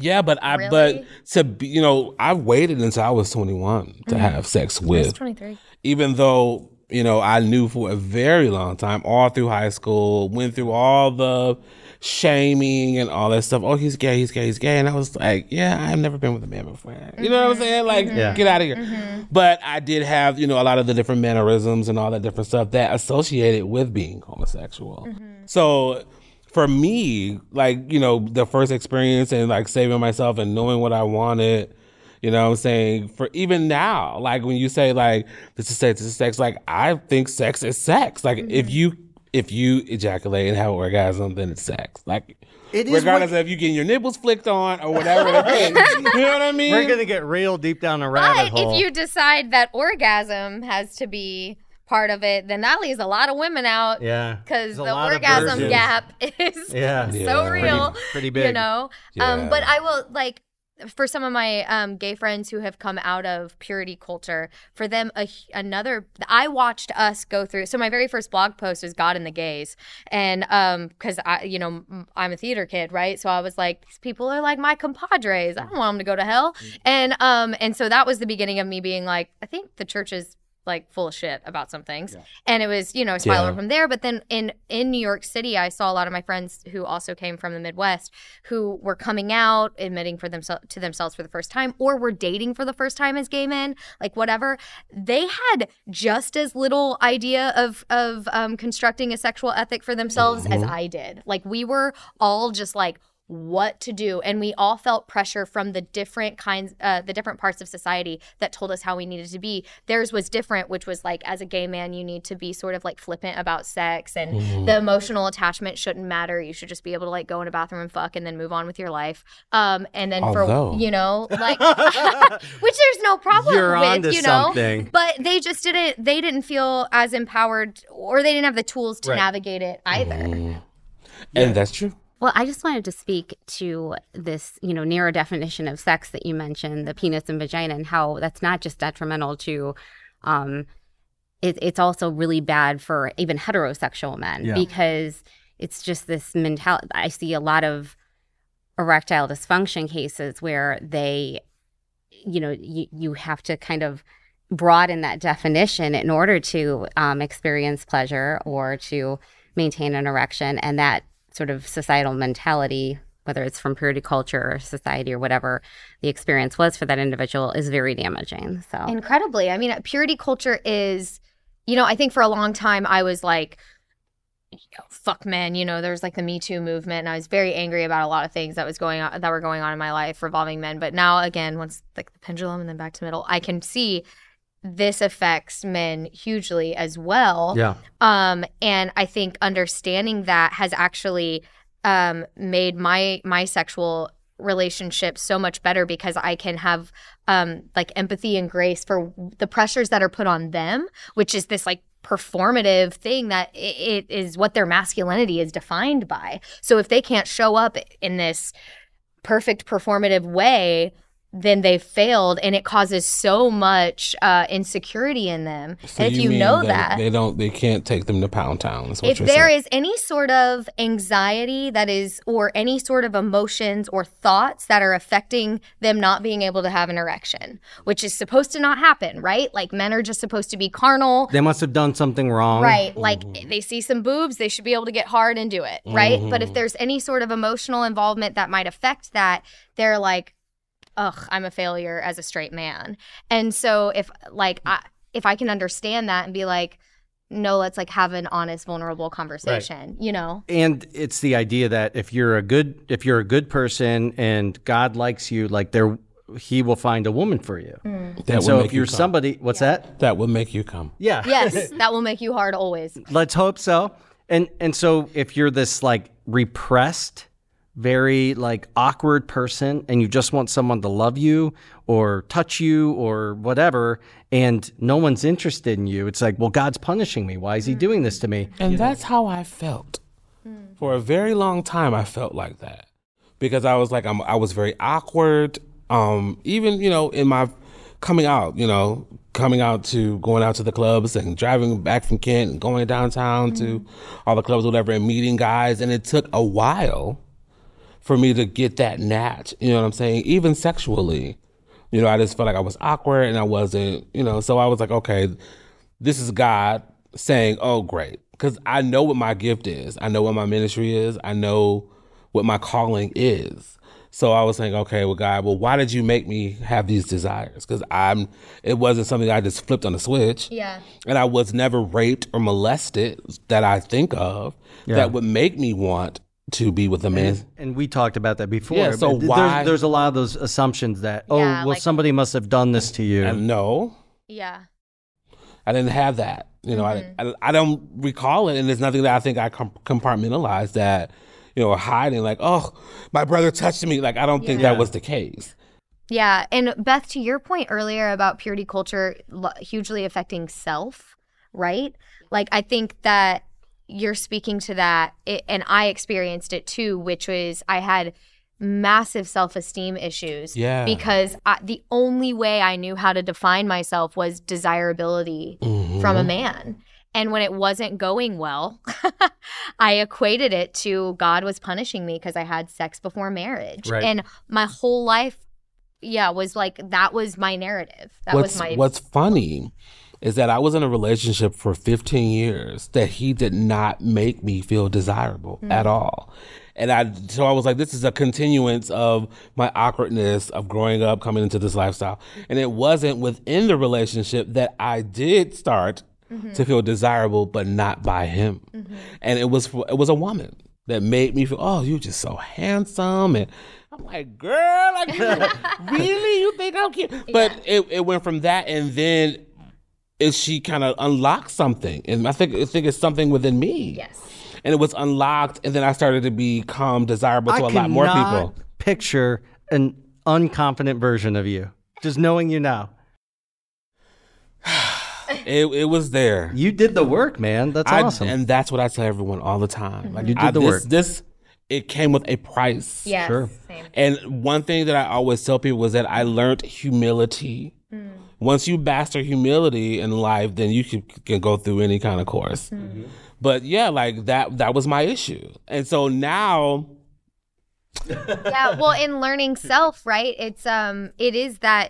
I waited until I was 21 to have sex with. I was 23. Even though, you know, I knew for a very long time, all through high school, went through all the shaming and all that stuff. Oh, he's gay. And I was like, yeah, I've never been with a man before. You know what I'm saying? Like, get out of here. Mm-hmm. But I did have, you know, a lot of the different mannerisms and all that different stuff that associated with being homosexual. Mm-hmm. So for me, like, you know, the first experience and like saving myself and knowing what I wanted, you know what I'm saying? For even now, like when you say like, this is sex, like I think sex is sex. Like if you ejaculate and have an orgasm, then it's sex. Like, it is regardless of if you getting your nipples flicked on or whatever. You know what I mean? We're going to get real deep down a rabbit hole. If you decide that orgasm has to be part of it, then that leaves a lot of women out. Yeah. Because the orgasm gap is so real. Pretty big. You know? Yeah. But I will, like, for some of my gay friends who have come out of purity culture, for them, I watched us go through. So my very first blog post was God and the Gays. And because I'm a theater kid, right? So I was like, these people are like my compadres. I don't want them to go to hell. And so that was the beginning of me being like, I think the church is like full of shit about some things. Yeah. And it was, a spiral from there. But then in New York City, I saw a lot of my friends who also came from the Midwest who were coming out, admitting to themselves for the first time, or were dating for the first time as gay men, like whatever. They had just as little idea of constructing a sexual ethic for themselves as I did. Like we were all just like what to do, and we all felt pressure from the different parts of society that told us how we needed to be. Theirs was different, which was like, as a gay man, you need to be sort of like flippant about sex, and the emotional attachment shouldn't matter. You should just be able to like go in a bathroom and fuck and then move on with your life. And then Although. for, you know, like, which there's no problem You're with, onto you know, something. but they just didn't feel as empowered, or they didn't have the tools to Right. navigate it either. And that's true. Well, I just wanted to speak to this, narrow definition of sex that you mentioned, the penis and vagina, and how that's not just detrimental to, it's also really bad for even heterosexual men, because it's just this mentality. I see a lot of erectile dysfunction cases where they, you have to kind of broaden that definition in order to experience pleasure or to maintain an erection, and that sort of societal mentality, whether it's from purity culture or society or whatever the experience was for that individual, is very damaging. So Incredibly. I mean, purity culture is, I think for a long time I was like, fuck men, there's like the Me Too movement, and I was very angry about a lot of things that were going on in my life revolving men. But now, again, once like the pendulum and then back to middle, I can see this affects men hugely as well. Yeah. And I think understanding that has actually made my sexual relationship so much better, because I can have like empathy and grace for the pressures that are put on them, which is this like performative thing that it is what their masculinity is defined by. So if they can't show up in this perfect performative way, then they've failed, and it causes so much insecurity in them. So and if you mean know that that, they can't take them to Pound Town. Is what if you're there saying. is any sort of anxiety that is, or any sort of emotions or thoughts that are affecting them not being able to have an erection, which is supposed to not happen, right? Like, men are just supposed to be carnal. They must have done something wrong. Right. Like, they see some boobs, they should be able to get hard and do it, right? But if there's any sort of emotional involvement that might affect that, they're like, ugh, I'm a failure as a straight man. And so if I can understand that and be like, no, let's like have an honest, vulnerable conversation, And it's the idea that if you're a good person and God likes you, like he will find a woman for you. That And would so make if you you're come. somebody, what's that? That would make you come. Yeah. Yes, that will make you hard always. Let's hope so. And so if you're this like repressed, very like awkward person, and you just want someone to love you or touch you or whatever, and no one's interested in you, it's like, well, God's punishing me. Why is he doing this to me? And that's how I felt. For a very long time, I felt like that, because I was like, I was very awkward. Even, in my coming out to going out to the clubs and driving back from Kent and going downtown to all the clubs, whatever, and meeting guys. And it took a while for me to get that natch, you know what I'm saying? Even sexually, I just felt like I was awkward and I wasn't, so I was like, okay, this is God saying, oh, great. Because I know what my gift is. I know what my ministry is. I know what my calling is. So I was saying, okay, well, God, why did you make me have these desires? Because it wasn't something I just flipped on a switch. Yeah. And I was never raped or molested that I think of that would make me want to be with a man. And we talked about that before. Yeah, so but why- there's a lot of those assumptions that, Yeah, well, like- somebody must have done this to you. And no, Yeah. I didn't have that. I don't recall it, and there's nothing that I think I compartmentalized that, hiding like, oh, my brother touched me. Like, I don't think that was the case. Yeah. And Beth, to your point earlier about purity culture hugely affecting self, right? Like, I think that you're speaking to that, and I experienced it too, which was I had massive self-esteem issues. Yeah. Because the only way I knew how to define myself was desirability from a man. And when it wasn't going well, I equated it to God was punishing me because I had sex before marriage. Right. And my whole life, was like, that was my narrative. What's funny is that I was in a relationship for 15 years that he did not make me feel desirable at all. And so I was like, this is a continuance of my awkwardness of growing up, coming into this lifestyle. And it wasn't within the relationship that I did start to feel desirable, but not by him. And it was a woman. that made me feel, oh, you're just so handsome. And I'm like, girl, like, really? You think I'm cute? But it went from that, and then she kind of unlocked something. And I think it's something within me. Yes. And it was unlocked, and then I started to become desirable to a lot more people. Picture an unconfident version of you, just knowing you now. It was there. You did the work, man. That's awesome. And that's what I tell everyone all the time. Like, You did the work. It came with a price. Yes. Sure. Same. And one thing that I always tell people was that I learned humility. Once you master humility in life, then you can go through any kind of course. But yeah, like that was my issue. And so now, Yeah, well, in learning self, right? It is that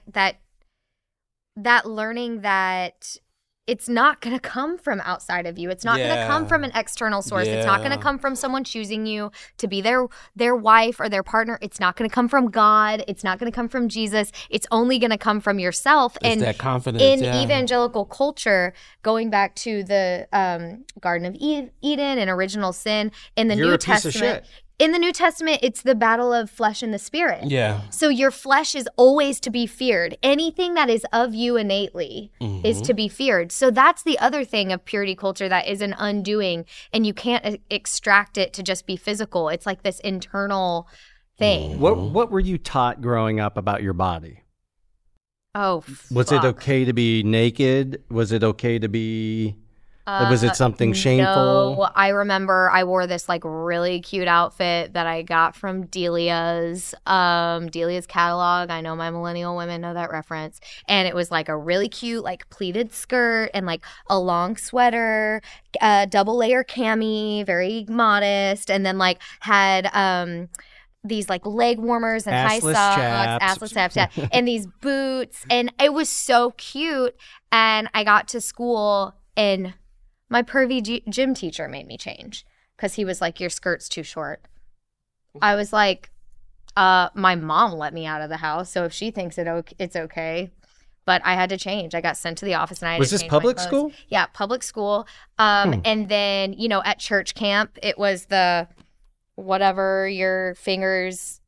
learning that it's not going to come from outside of you. It's not going to come from an external source. It's not going to come from someone choosing you to be their wife or their partner. It's not going to come from God. It's not going to come from Jesus. It's only going to come from yourself. it's And that confidence. in yeah. evangelical culture, going back to the Garden of Eden and original sin in the You're New a piece of Testament. shit. In the New Testament, it's the battle of flesh and the spirit. Yeah. So your flesh is always to be feared. Anything that is of you innately is to be feared. So that's the other thing of purity culture that is an undoing, and you can't extract it to just be physical. It's like this internal thing. What were you taught growing up about your body? Oh, Was it okay to be naked? Was it okay to be... was it something shameful? No, I remember I wore this like really cute outfit that I got from Delia's catalog. I know my millennial women know that reference. And it was like a really cute like pleated skirt and like a long sweater, double layer cami, very modest, and then like had these like leg warmers and high Assless socks, chaps. assless chaps, yeah, and these boots, and it was so cute. And I got to school and my pervy gym teacher made me change because he was like, your skirt's too short. I was like, my mom let me out of the house, so if she thinks it's okay. But I had to change. I got sent to the office and I had Was to this change my public clothes. school? Yeah, public school. And then, at church camp, it was the whatever your fingertips.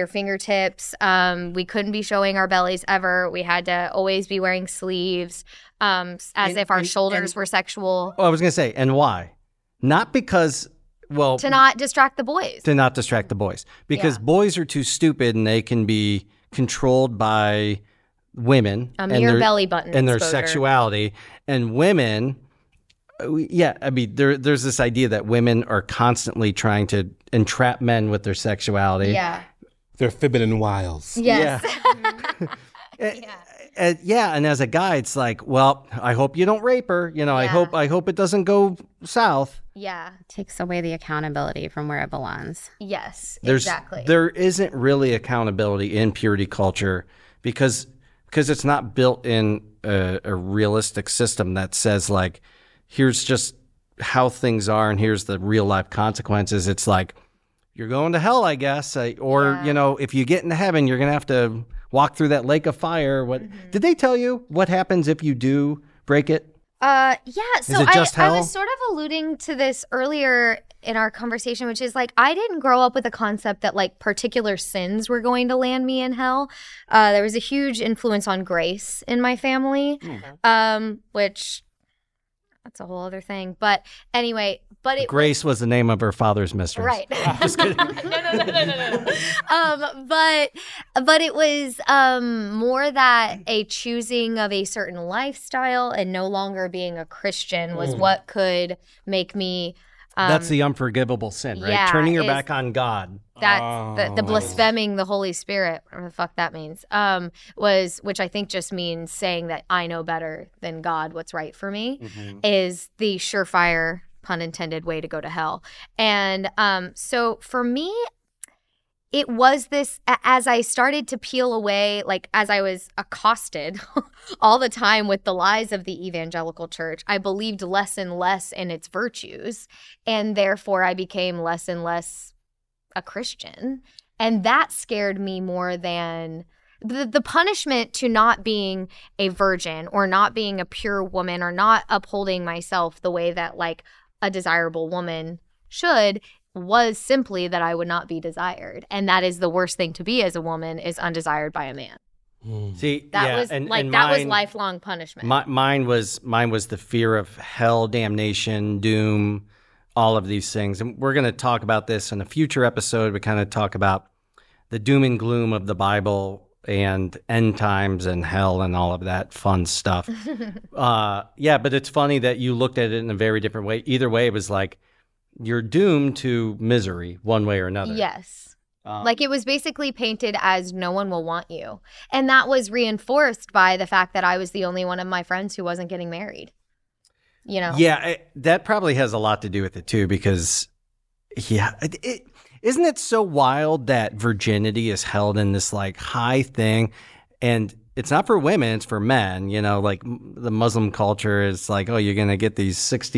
We couldn't be showing our bellies ever. We had to always be wearing sleeves, if our shoulders were sexual. Oh, I was going to say, and why? Not because, well... To not distract the boys. To not distract the boys. Because Yeah. boys are too stupid and they can be controlled by women. A and mere their- belly button and their exposure. sexuality. And women... Yeah, I mean, there's this idea that women are constantly trying to entrap men with their sexuality. Yeah. Their feminine wiles. Yes. And as a guy, it's like, well, I hope you don't rape her. I hope it doesn't go south. Yeah. Takes away the accountability from where it belongs. Yes. There's exactly. There isn't really accountability in purity culture because it's not built in a realistic system that says like, here's just how things are and here's the real life consequences. It's like, you're going to hell, I guess. If you get into heaven, you're going to have to walk through that lake of fire. What did they tell you? What happens if you do break it? Yeah. So it just I hell? was sort of alluding to this earlier in our conversation, which is like, I didn't grow up with the concept that like particular sins were going to land me in hell. There was a huge influence on grace in my family, which that's a whole other thing. But anyway, Grace was the name of her father's mistress. Right. Just kidding. No. But it was more that a choosing of a certain lifestyle and no longer being a Christian was what could make me. That's the unforgivable sin, right? yeah, Turning your is- back on God. That's the blaspheming the Holy Spirit, whatever the fuck that means, which I think just means saying that I know better than God what's right for me, is the surefire, pun intended, way to go to hell. And so for me, it was this, as I started to peel away, like as I was accosted all the time with the lies of the evangelical church, I believed less and less in its virtues. And therefore I became less and less a Christian. And that scared me more than the punishment to not being a virgin or not being a pure woman or not upholding myself the way that like a desirable woman should was simply that I would not be desired. And that is the worst thing to be as a woman, is undesired by a man. See, That yeah, was and that was mine- lifelong punishment. Mine was the fear of hell, damnation, doom, all of these things. And we're going to talk about this in a future episode. We kind of talk about the doom and gloom of the Bible and end times and hell and all of that fun stuff. Yeah, but it's funny that you looked at it in a very different way. Either way, it was like you're doomed to misery one way or another. Yes. Like, it was basically painted as no one will want you. And that was reinforced by the fact that I was the only one of my friends who wasn't getting married. You know? Yeah, that probably has a lot to do with it too, because isn't it so wild that virginity is held in this like high thing, and it's not for women, it's for men. You know, like the Muslim culture is like, oh, you're gonna get these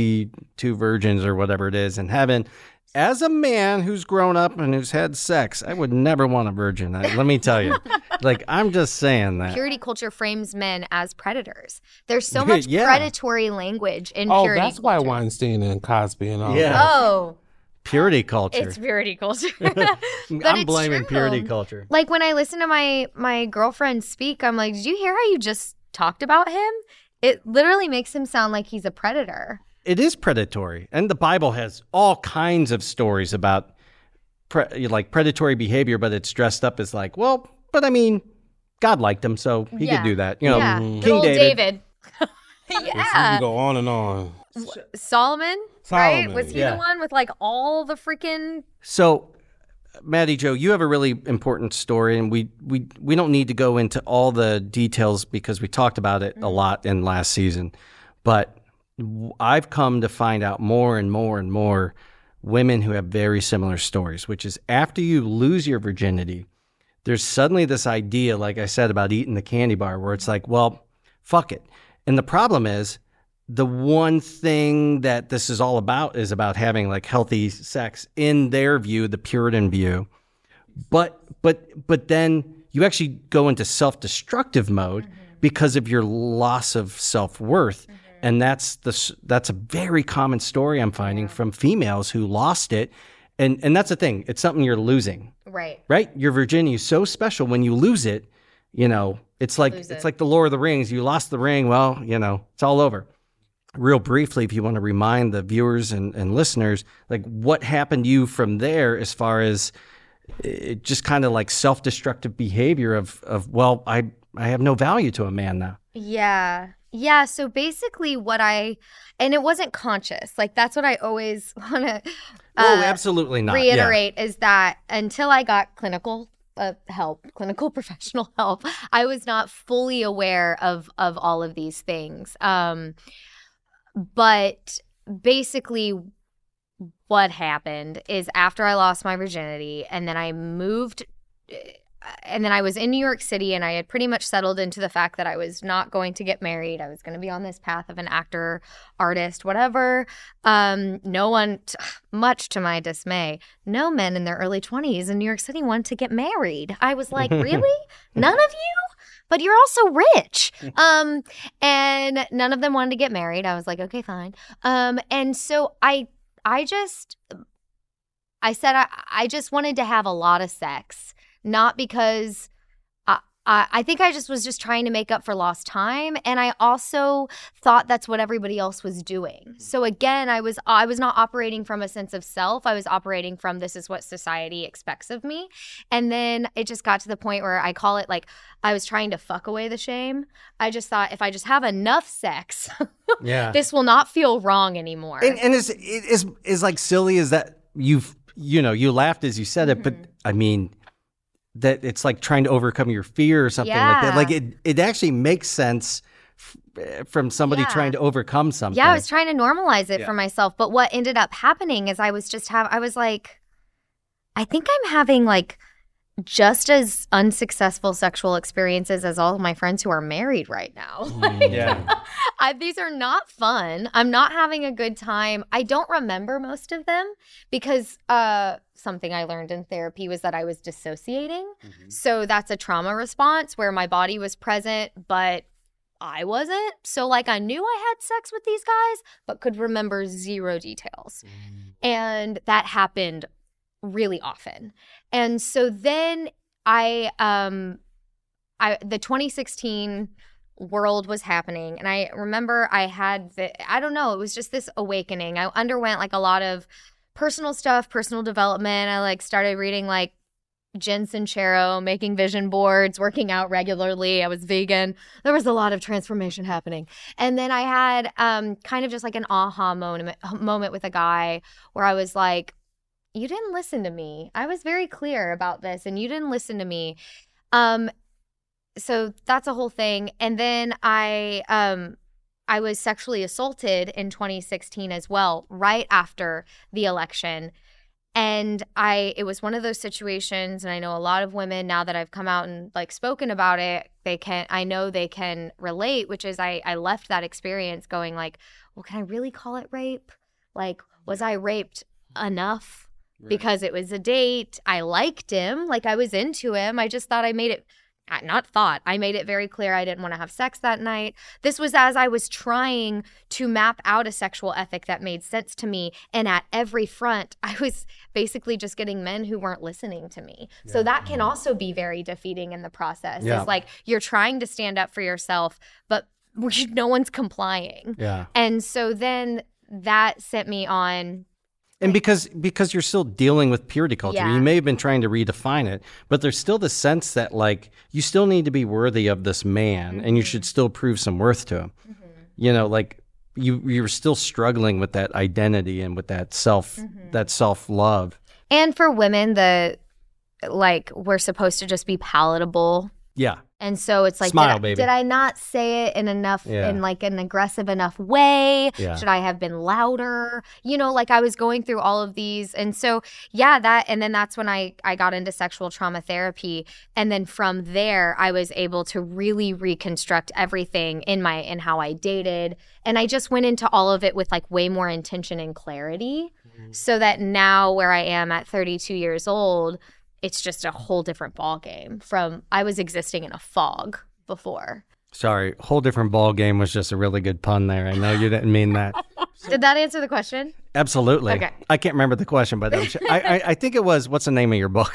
62 virgins or whatever it is in heaven. As a man who's grown up and who's had sex, I would never want a virgin. Let me tell you. Like, I'm just saying that. Purity culture frames men as predators. There's so much Yeah. predatory language in Oh, purity that's why culture. Weinstein and Cosby and all Yeah. that. Oh, Purity culture. it's purity culture. But I'm it's blaming true. purity culture. Like, when I listen to my girlfriend speak, I'm like, did you hear how you just talked about him? It literally makes him sound like he's a predator. It is predatory, and the Bible has all kinds of stories about predatory behavior, but it's dressed up as like, well, but I mean, God liked him, so he Yeah. could do that. You know, Yeah. King Good old David. David. You Yeah. go on and on. Solomon, right? Solomon, Was he yeah. the one with like all the freaking... So, Maddie Jo, you have a really important story, and we don't need to go into all the details because we talked about it a lot in last season, but I've come to find out more and more and more women who have very similar stories, which is after you lose your virginity, there's suddenly this idea, like I said, about eating the candy bar, where it's like, well, fuck it. And the problem is, the one thing that this is all about is about having like healthy sex in their view, the Puritan view. But then you actually go into self-destructive mode because of your loss of self-worth. And that's a very common story I'm finding from females who lost it. And that's the thing. It's something you're losing, Right. right? Your virginity is so special. When you lose it, you know, it's like the Lord of the Rings. You lost the ring. Well, you know, it's all over. Real briefly, if you want to remind the viewers and listeners, like what happened to you from there as far as it just kind of like self-destructive behavior of well, I have no value to a man now. Yeah. Yeah. So basically and it wasn't conscious. Like, that's what I always want to Absolutely not. reiterate is that until I got clinical professional help, I was not fully aware of all of these things. But basically what happened is after I lost my virginity and then I moved and then I was in New York City and I had pretty much settled into the fact that I was not going to get married. I was going to be on this path of an actor, artist, whatever. No one, much to my dismay, no men in their early 20s in New York City wanted to get married. I was like, really? None of you? But you're also rich. And none of them wanted to get married. I was like, okay, fine. And so I said I just wanted to have a lot of sex. Not because I think I was just trying to make up for lost time. And I also thought that's what everybody else was doing. So again, I was not operating from a sense of self. I was operating from this is what society expects of me. And then it just got to the point where I call it like I was trying to fuck away the shame. I just thought if I just have enough sex, this will not feel wrong anymore. And is like silly as that you laughed as you said it, but I mean, that it's like trying to overcome your fear or something like that. Like it actually makes sense from somebody trying to overcome something. Yeah, I was trying to normalize it for myself. But what ended up happening is I was like, I think I'm having like just as unsuccessful sexual experiences as all of my friends who are married right now. These are not fun. I'm not having a good time. I don't remember most of them because something I learned in therapy was that I was dissociating. So that's a trauma response where my body was present, but I wasn't. So like I knew I had sex with these guys, but could remember zero details. And that happened really often. And so then the 2016 world was happening, and I remember I had I don't know, it was just this awakening. I underwent like a lot of personal stuff, personal development. I like started reading like Jen Sincero, making vision boards, working out regularly. I was vegan. There was a lot of transformation happening. And then I had kind of just like an aha moment with a guy where I was like, you didn't listen to me. I was very clear about this and you didn't listen to me. So that's a whole thing. And then I was sexually assaulted in 2016 as well, right after the election. And it was one of those situations, and I know a lot of women, now that I've come out and like spoken about it, I know they can relate, which is I left that experience going like, well, can I really call it rape? Like, was I raped enough? Right. Because it was a date. I liked him. Like, I was into him. I just thought I made it very clear I didn't want to have sex that night. This was as I was trying to map out a sexual ethic that made sense to me. And at every front, I was basically just getting men who weren't listening to me. Yeah. So that can also be very defeating in the process. Yeah. It's like you're trying to stand up for yourself, but no one's complying. Yeah. And so then that sent me on. And because you're still dealing with purity culture, Yeah. you may have been trying to redefine it, but there's still the sense that like you still need to be worthy of this man, and you should still prove some worth to him. You know, like you're still struggling with that identity and with that self-love. And for women, we're supposed to just be palatable. Yeah. And so it's like, Smile, baby. Did I not say it in like an aggressive enough way? Yeah. Should I have been louder? You know, like I was going through all of these. And so, and then that's when I got into sexual trauma therapy. And then from there, I was able to really reconstruct everything in how I dated. And I just went into all of it with like way more intention and clarity, so that now where I am at 32 years old, it's just a whole different ball game from I was existing in a fog before. Sorry, whole different ball game was just a really good pun there. I know you didn't mean that. Did that answer the question? Absolutely. Okay. I can't remember the question, but I think it was, what's the name of your book?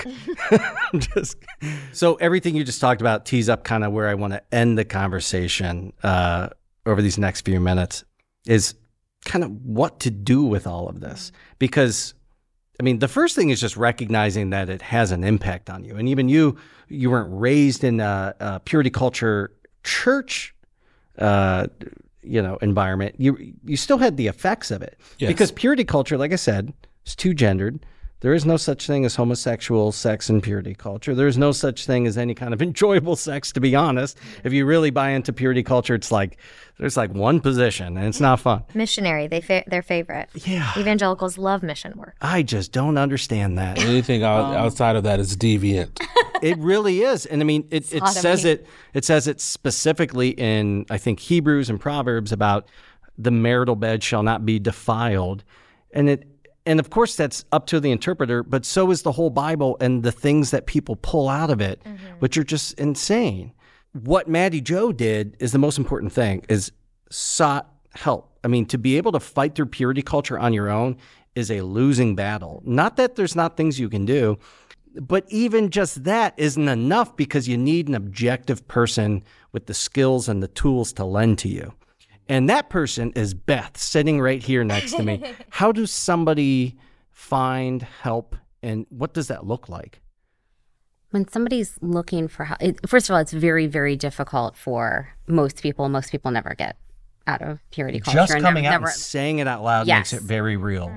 So everything you just talked about tees up kind of where I want to end the conversation over these next few minutes is kind of what to do with all of this. Because I mean, the first thing is just recognizing that it has an impact on you. And even you weren't raised in a purity culture church, environment. You still had the effects of it. Yes. Because purity culture, like I said, is too gendered. There is no such thing as homosexual sex in purity culture. There is no such thing as any kind of enjoyable sex, to be honest. If you really buy into purity culture, it's like there's like one position, and it's not fun. Missionary, their favorite. Yeah. Evangelicals love mission work. I just don't understand that. Anything outside of that is deviant. It really is. And I mean, it says it specifically in, I think, Hebrews and Proverbs about the marital bed shall not be defiled. And of course, that's up to the interpreter, but so is the whole Bible and the things that people pull out of it, which are just insane. What Maddie Jo did is the most important thing, is sought help. I mean, to be able to fight through purity culture on your own is a losing battle. Not that there's not things you can do, but even just that isn't enough, because you need an objective person with the skills and the tools to lend to you. And that person is Beth, sitting right here next to me. How does somebody find help, and what does that look like? When somebody's looking for help, first of all, it's very, very difficult for most people. Most people never get out of purity culture. Just coming out and saying it out loud Yes. makes it very real.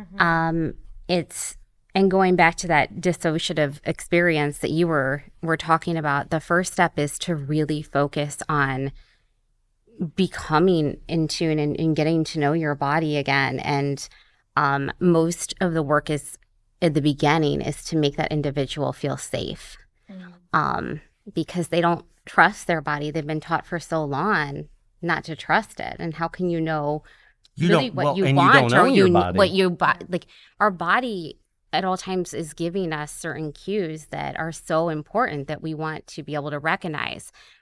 And going back to that dissociative experience that you were talking about, the first step is to really focus on becoming in tune and getting to know your body again. And most of the work is at the beginning is to make that individual feel safe, because they don't trust their body. They've been taught for so long not to trust it. And how can you know what you want, or what you like? Our body at all times is giving us certain cues that are so important that we want to be able to recognize.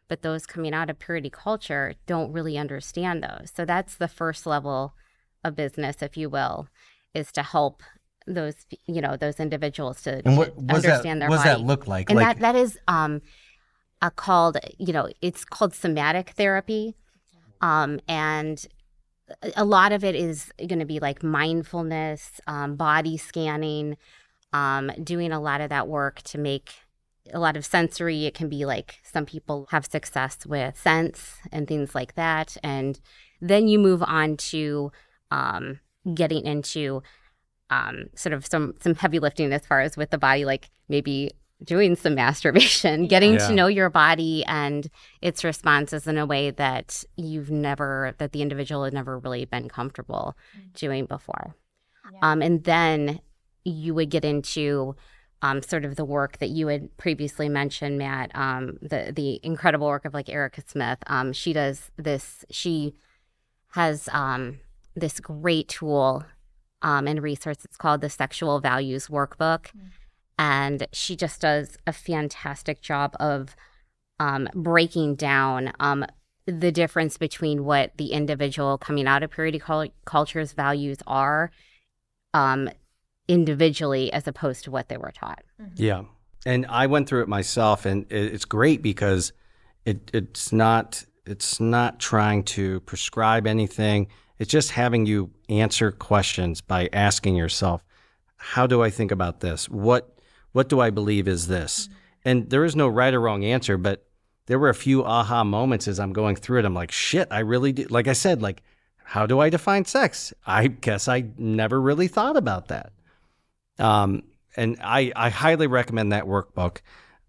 but those coming out of purity culture don't really understand those. So that's the first level of business, if you will, is to help those, those individuals to understand their what body. does that look like? And Like, that is called, it's called somatic therapy. And a lot of it is going to be like mindfulness, body scanning, doing a lot of that work to make a lot of sensory. It can be like some people have success with scents and things like that. And then you move on to getting into sort of some heavy lifting as far as with the body, like maybe doing some masturbation, getting to know your body and its responses in a way that that the individual had never really been comfortable doing before. And then you would get into sort of the work that you had previously mentioned, Matt, the incredible work of like Erica Smith. She does this, she has this great tool and resource. It's called the Sexual Values Workbook. And she just does a fantastic job of breaking down the difference between what the individual coming out of purity culture's values are individually as opposed to what they were taught. yeah. And I went through it myself, and it's great because it's not trying to prescribe anything. It's just having you answer questions by asking yourself, how do I think about this? What do I believe is this? And there is no right or wrong answer, but there were a few aha moments as I'm going through it. I'm like, shit, I really do. Like I said, like, how do I define sex? I guess I never really thought about that. And I highly recommend that workbook.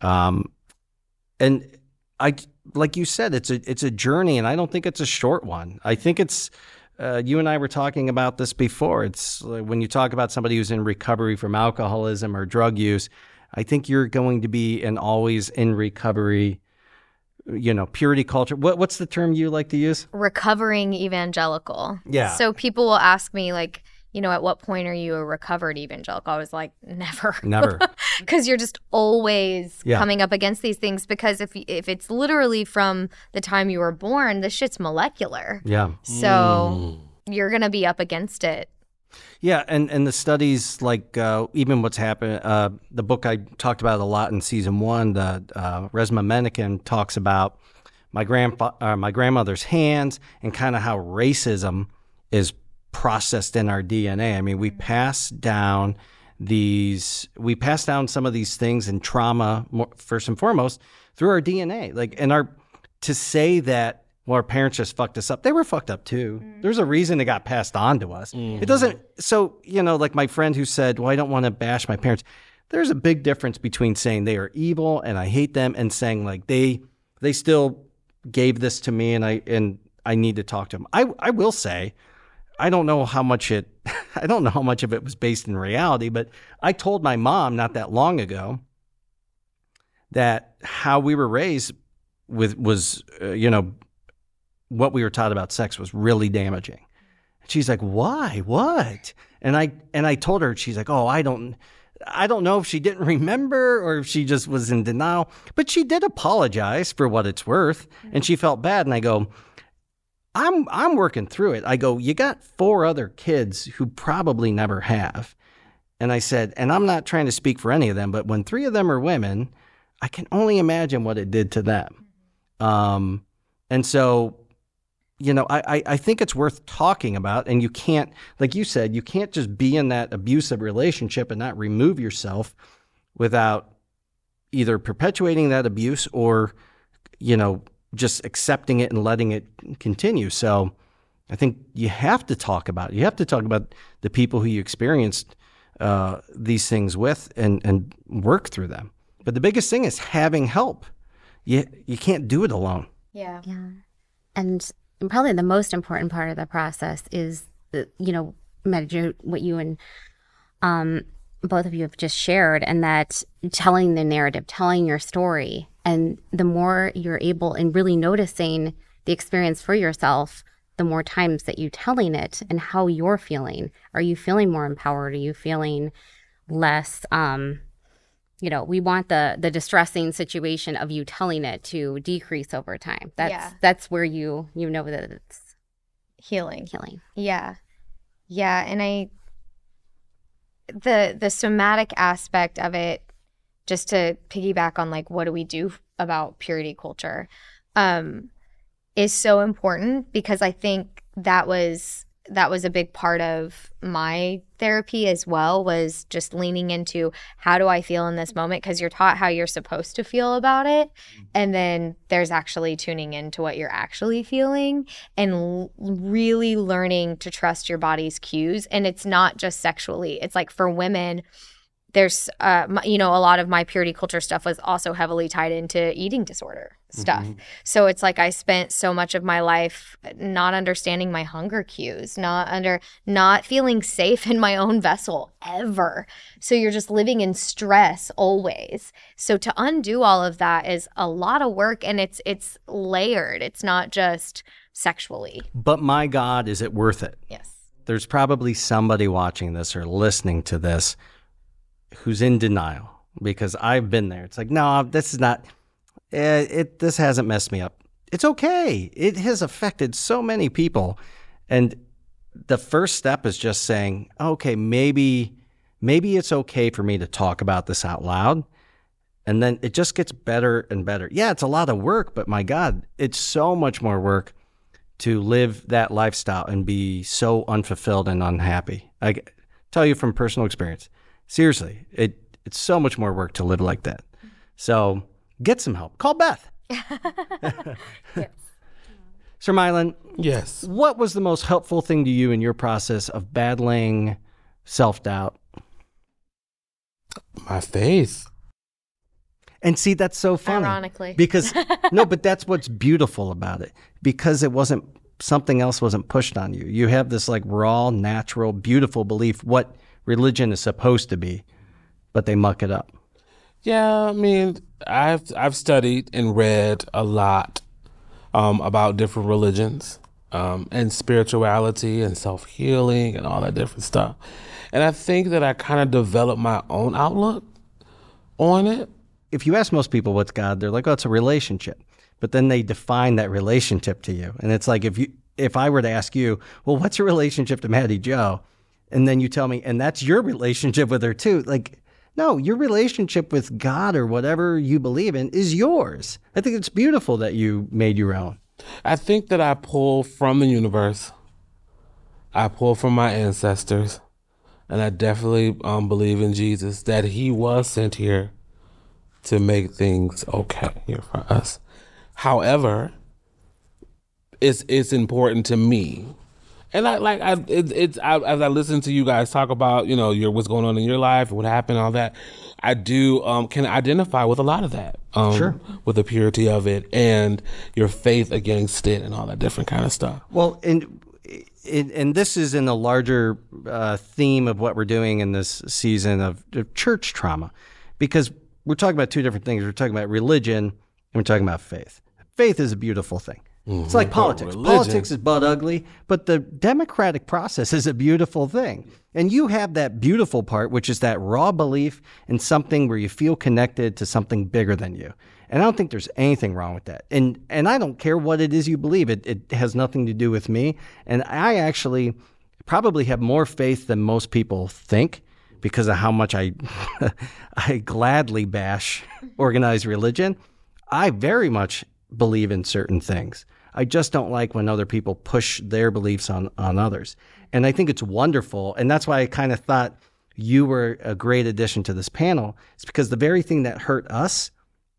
And I, like you said, it's a journey, and I don't think it's a short one. I think it's, you and I were talking about this before. It's when you talk about somebody who's in recovery from alcoholism or drug use, I think you're going to be an always in recovery, purity culture. What's the term you like to use? Recovering evangelical. Yeah. So people will ask me like, at what point are you a recovered evangelical? I was like, never. Never. Because you're just always Yeah. coming up against these things, because if it's literally from the time you were born, this shit's molecular. Yeah. So you're going to be up against it. Yeah, and the studies, like even what's happened, the book I talked about a lot in season 1, the Resmaa Menakem talks about my grandmother's hands and kind of how racism is processed in our DNA. I mean, we pass down some of these things and trauma, first and foremost, through our DNA. Like, to say that, well, our parents just fucked us up. They were fucked up too. There's a reason it got passed on to us. It doesn't, so, like my friend who said, well, I don't want to bash my parents. There's a big difference between saying they are evil and I hate them and saying like they still gave this to me and I need to talk to them. I will say, I don't know how much of it was based in reality, but I told my mom not that long ago that how we were raised was what we were taught about sex was really damaging. She's like, why? What? And I told her, she's like, oh, I don't know if she didn't remember or if she just was in denial, but she did apologize for what it's worth. And she felt bad. And I go, I'm working through it. I go, you got 4 other kids who probably never have. And I said, and I'm not trying to speak for any of them, but when 3 of them are women, I can only imagine what it did to them. And so, I think it's worth talking about, and you can't, like you said, you can't just be in that abusive relationship and not remove yourself without either perpetuating that abuse or, just accepting it and letting it continue. So I think you have to talk about it. You have to talk about the people who you experienced these things with and work through them. But the biggest thing is having help. You can't do it alone. Yeah. Yeah. And probably the most important part of the process is, Matt, what you and both of you have just shared, and that telling the narrative, telling your story. And the more you're able and really noticing the experience for yourself, the more times that you're telling it and how you're feeling. Are you feeling more empowered? Are you feeling less we want the distressing situation of you telling it to decrease over time. That's where you know that it's Healing. Yeah. Yeah. And the somatic aspect of it, just to piggyback on like, what do we do about purity culture, is so important, because I think that was a big part of my therapy as well, was just leaning into how do I feel in this moment, because you're taught how you're supposed to feel about it, and then there's actually tuning into what you're actually feeling and really learning to trust your body's cues. And it's not just sexually. It's like for women, there's a lot of my purity culture stuff was also heavily tied into eating disorder stuff. So it's like I spent so much of my life not understanding my hunger cues, not feeling safe in my own vessel ever. So you're just living in stress always. So to undo all of that is a lot of work, and it's layered. It's not just sexually. But my God, is it worth it? Yes. There's probably somebody watching this or listening to this who's in denial, because I've been there. It's like, no, this is not, this hasn't messed me up. It's okay. It has affected so many people. And the first step is just saying, okay, maybe it's okay for me to talk about this out loud. And then it just gets better and better. Yeah, it's a lot of work, but my God, it's so much more work to live that lifestyle and be so unfulfilled and unhappy. I tell you from personal experience. Seriously, it's so much more work to live like that. So get some help. Call Beth. Yes. Sir Mylan, Yes. what was the most helpful thing to you in your process of battling self-doubt? My faith. And see, that's so funny. Ironically. Because, no, but that's what's beautiful about it. Because something else wasn't pushed on you. You have this like raw, natural, beautiful belief what religion is supposed to be, but they muck it up. Yeah, I mean, I've studied and read a lot about different religions and spirituality and self-healing and all that different stuff. And I think that I kind of developed my own outlook on it. If you ask most people what's God, they're like, oh, it's a relationship. But then they define that relationship to you. And it's like, if I were to ask you, well, what's your relationship to Maddie Jo? And then you tell me, and that's your relationship with her too. Like, no, your relationship with God or whatever you believe in is yours. I think it's beautiful that you made your own. I think that I pull from the universe. I pull from my ancestors. And I definitely believe in Jesus, that he was sent here to make things okay here for us. However, it's important to me. And as I listen to you guys talk about, what's going on in your life, what happened, all that, I do can identify with a lot of that. Sure. With the purity of it and your faith against it and all that different kind of stuff. Well, and this is in the larger theme of what we're doing in this season of church trauma, because we're talking about two different things. We're talking about religion and we're talking about faith. Faith is a beautiful thing. It's like politics. Politics is butt ugly, but the democratic process is a beautiful thing. And you have that beautiful part, which is that raw belief in something where you feel connected to something bigger than you. And I don't think there's anything wrong with that. And I don't care what it is you believe. It has nothing to do with me. And I actually probably have more faith than most people think because of how much I gladly bash organized religion. I very much believe in certain things. I just don't like when other people push their beliefs on others. And I think it's wonderful. And that's why I kind of thought you were a great addition to this panel. It's because the very thing that hurt us,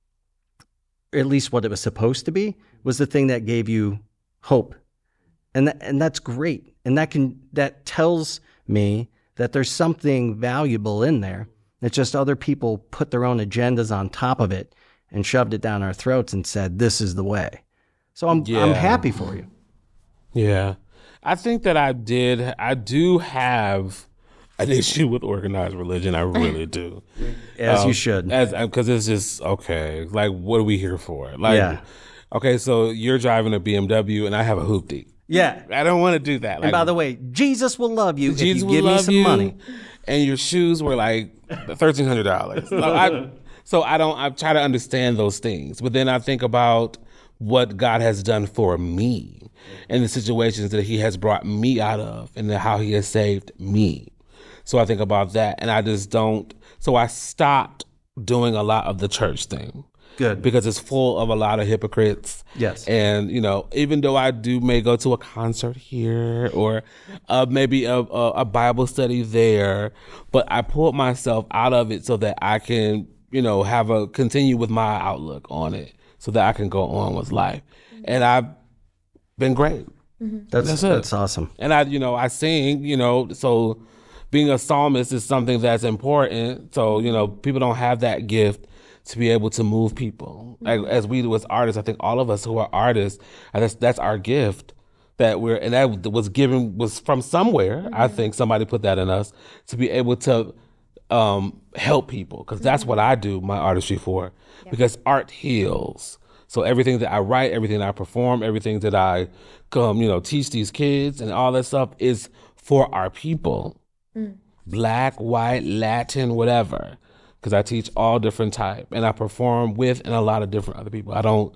at least what it was supposed to be, was the thing that gave you hope. And that's great. And that tells me that there's something valuable in there. It's just other people put their own agendas on top of it and shoved it down our throats and said, this is the way. So I'm happy for you. Yeah. I think that I do have an issue with organized religion. I really do. As you should. Because it's just, okay, like, what are we here for? Like, okay, so you're driving a BMW and I have a hoopty. Yeah. I don't want to do that. And by the way, Jesus will love you Jesus if you will give me love some you, money. and your shoes were like $1,300. So I try to understand those things, but then I think about what God has done for me and the situations that he has brought me out of and how he has saved me. So I think about that, and I just don't. So I stopped doing a lot of the church thing. Good. Because it's full of a lot of hypocrites. Yes. And, even though I may go to a concert here or maybe a Bible study there, but I pulled myself out of it so that I can, continue with my outlook on it so that I can go on with life. And I've been great. That's awesome. And I sing, so being a psalmist is something that's important. So, people don't have that gift to be able to move people. Like, as we do as artists, I think all of us who are artists, that's our gift that was from somewhere. I think somebody put that in us to be able to help people, because that's what I do my artistry for, because art heals. So everything that I write, everything that I perform, everything that I teach these kids and all that stuff is for our people. Black, white, Latin, whatever. Because I teach all different type, and I perform with and a lot of different other people. I don't,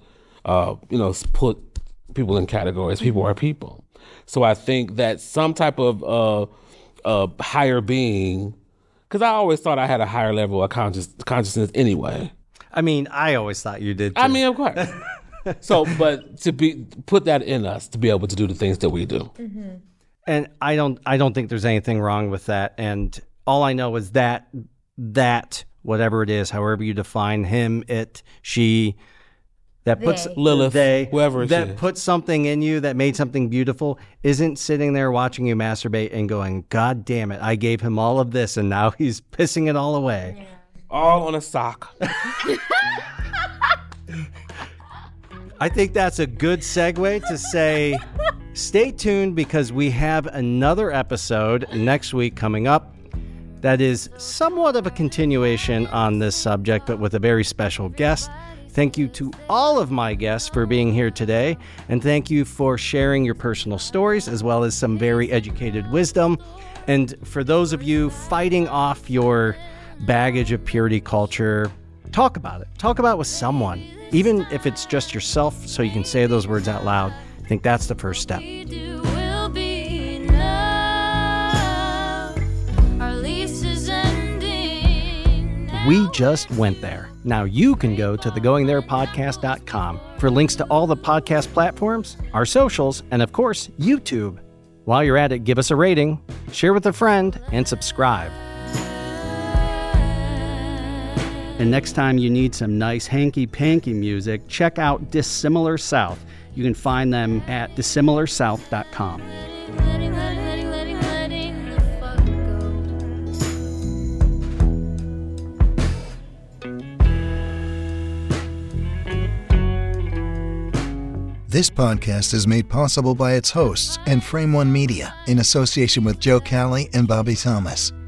put people in categories. People are people. So I think that some type of higher being, because I always thought I had a higher level of consciousness anyway. I mean, I always thought you did too. I mean, of course. So, but put that in us to be able to do the things that we do. And I don't think there's anything wrong with that. And all I know is that whatever it is, however you define him, it, she, that puts Lilith, they, whoever that puts something in you that made something beautiful, isn't sitting there watching you masturbate and going, God damn it, I gave him all of this and now he's pissing it all away. Yeah. All on a sock. I think that's a good segue to say, stay tuned, because we have another episode next week coming up that is somewhat of a continuation on this subject, but with a very special guest. Thank you to all of my guests for being here today, and thank you for sharing your personal stories as well as some very educated wisdom. And for those of you fighting off your baggage of purity culture, talk about it. Talk about it with someone, even if it's just yourself, so you can say those words out loud. I think that's the first step. We just went there. Now you can go to thegoingtherepodcast.com for links to all the podcast platforms, our socials, and of course, YouTube. While you're at it, give us a rating, share with a friend, and subscribe. And next time you need some nice hanky-panky music, check out Dissimilar South. You can find them at dissimilarsouth.com. This podcast is made possible by its hosts and Frame One Media in association with Joe Cali and Bobby Thomas.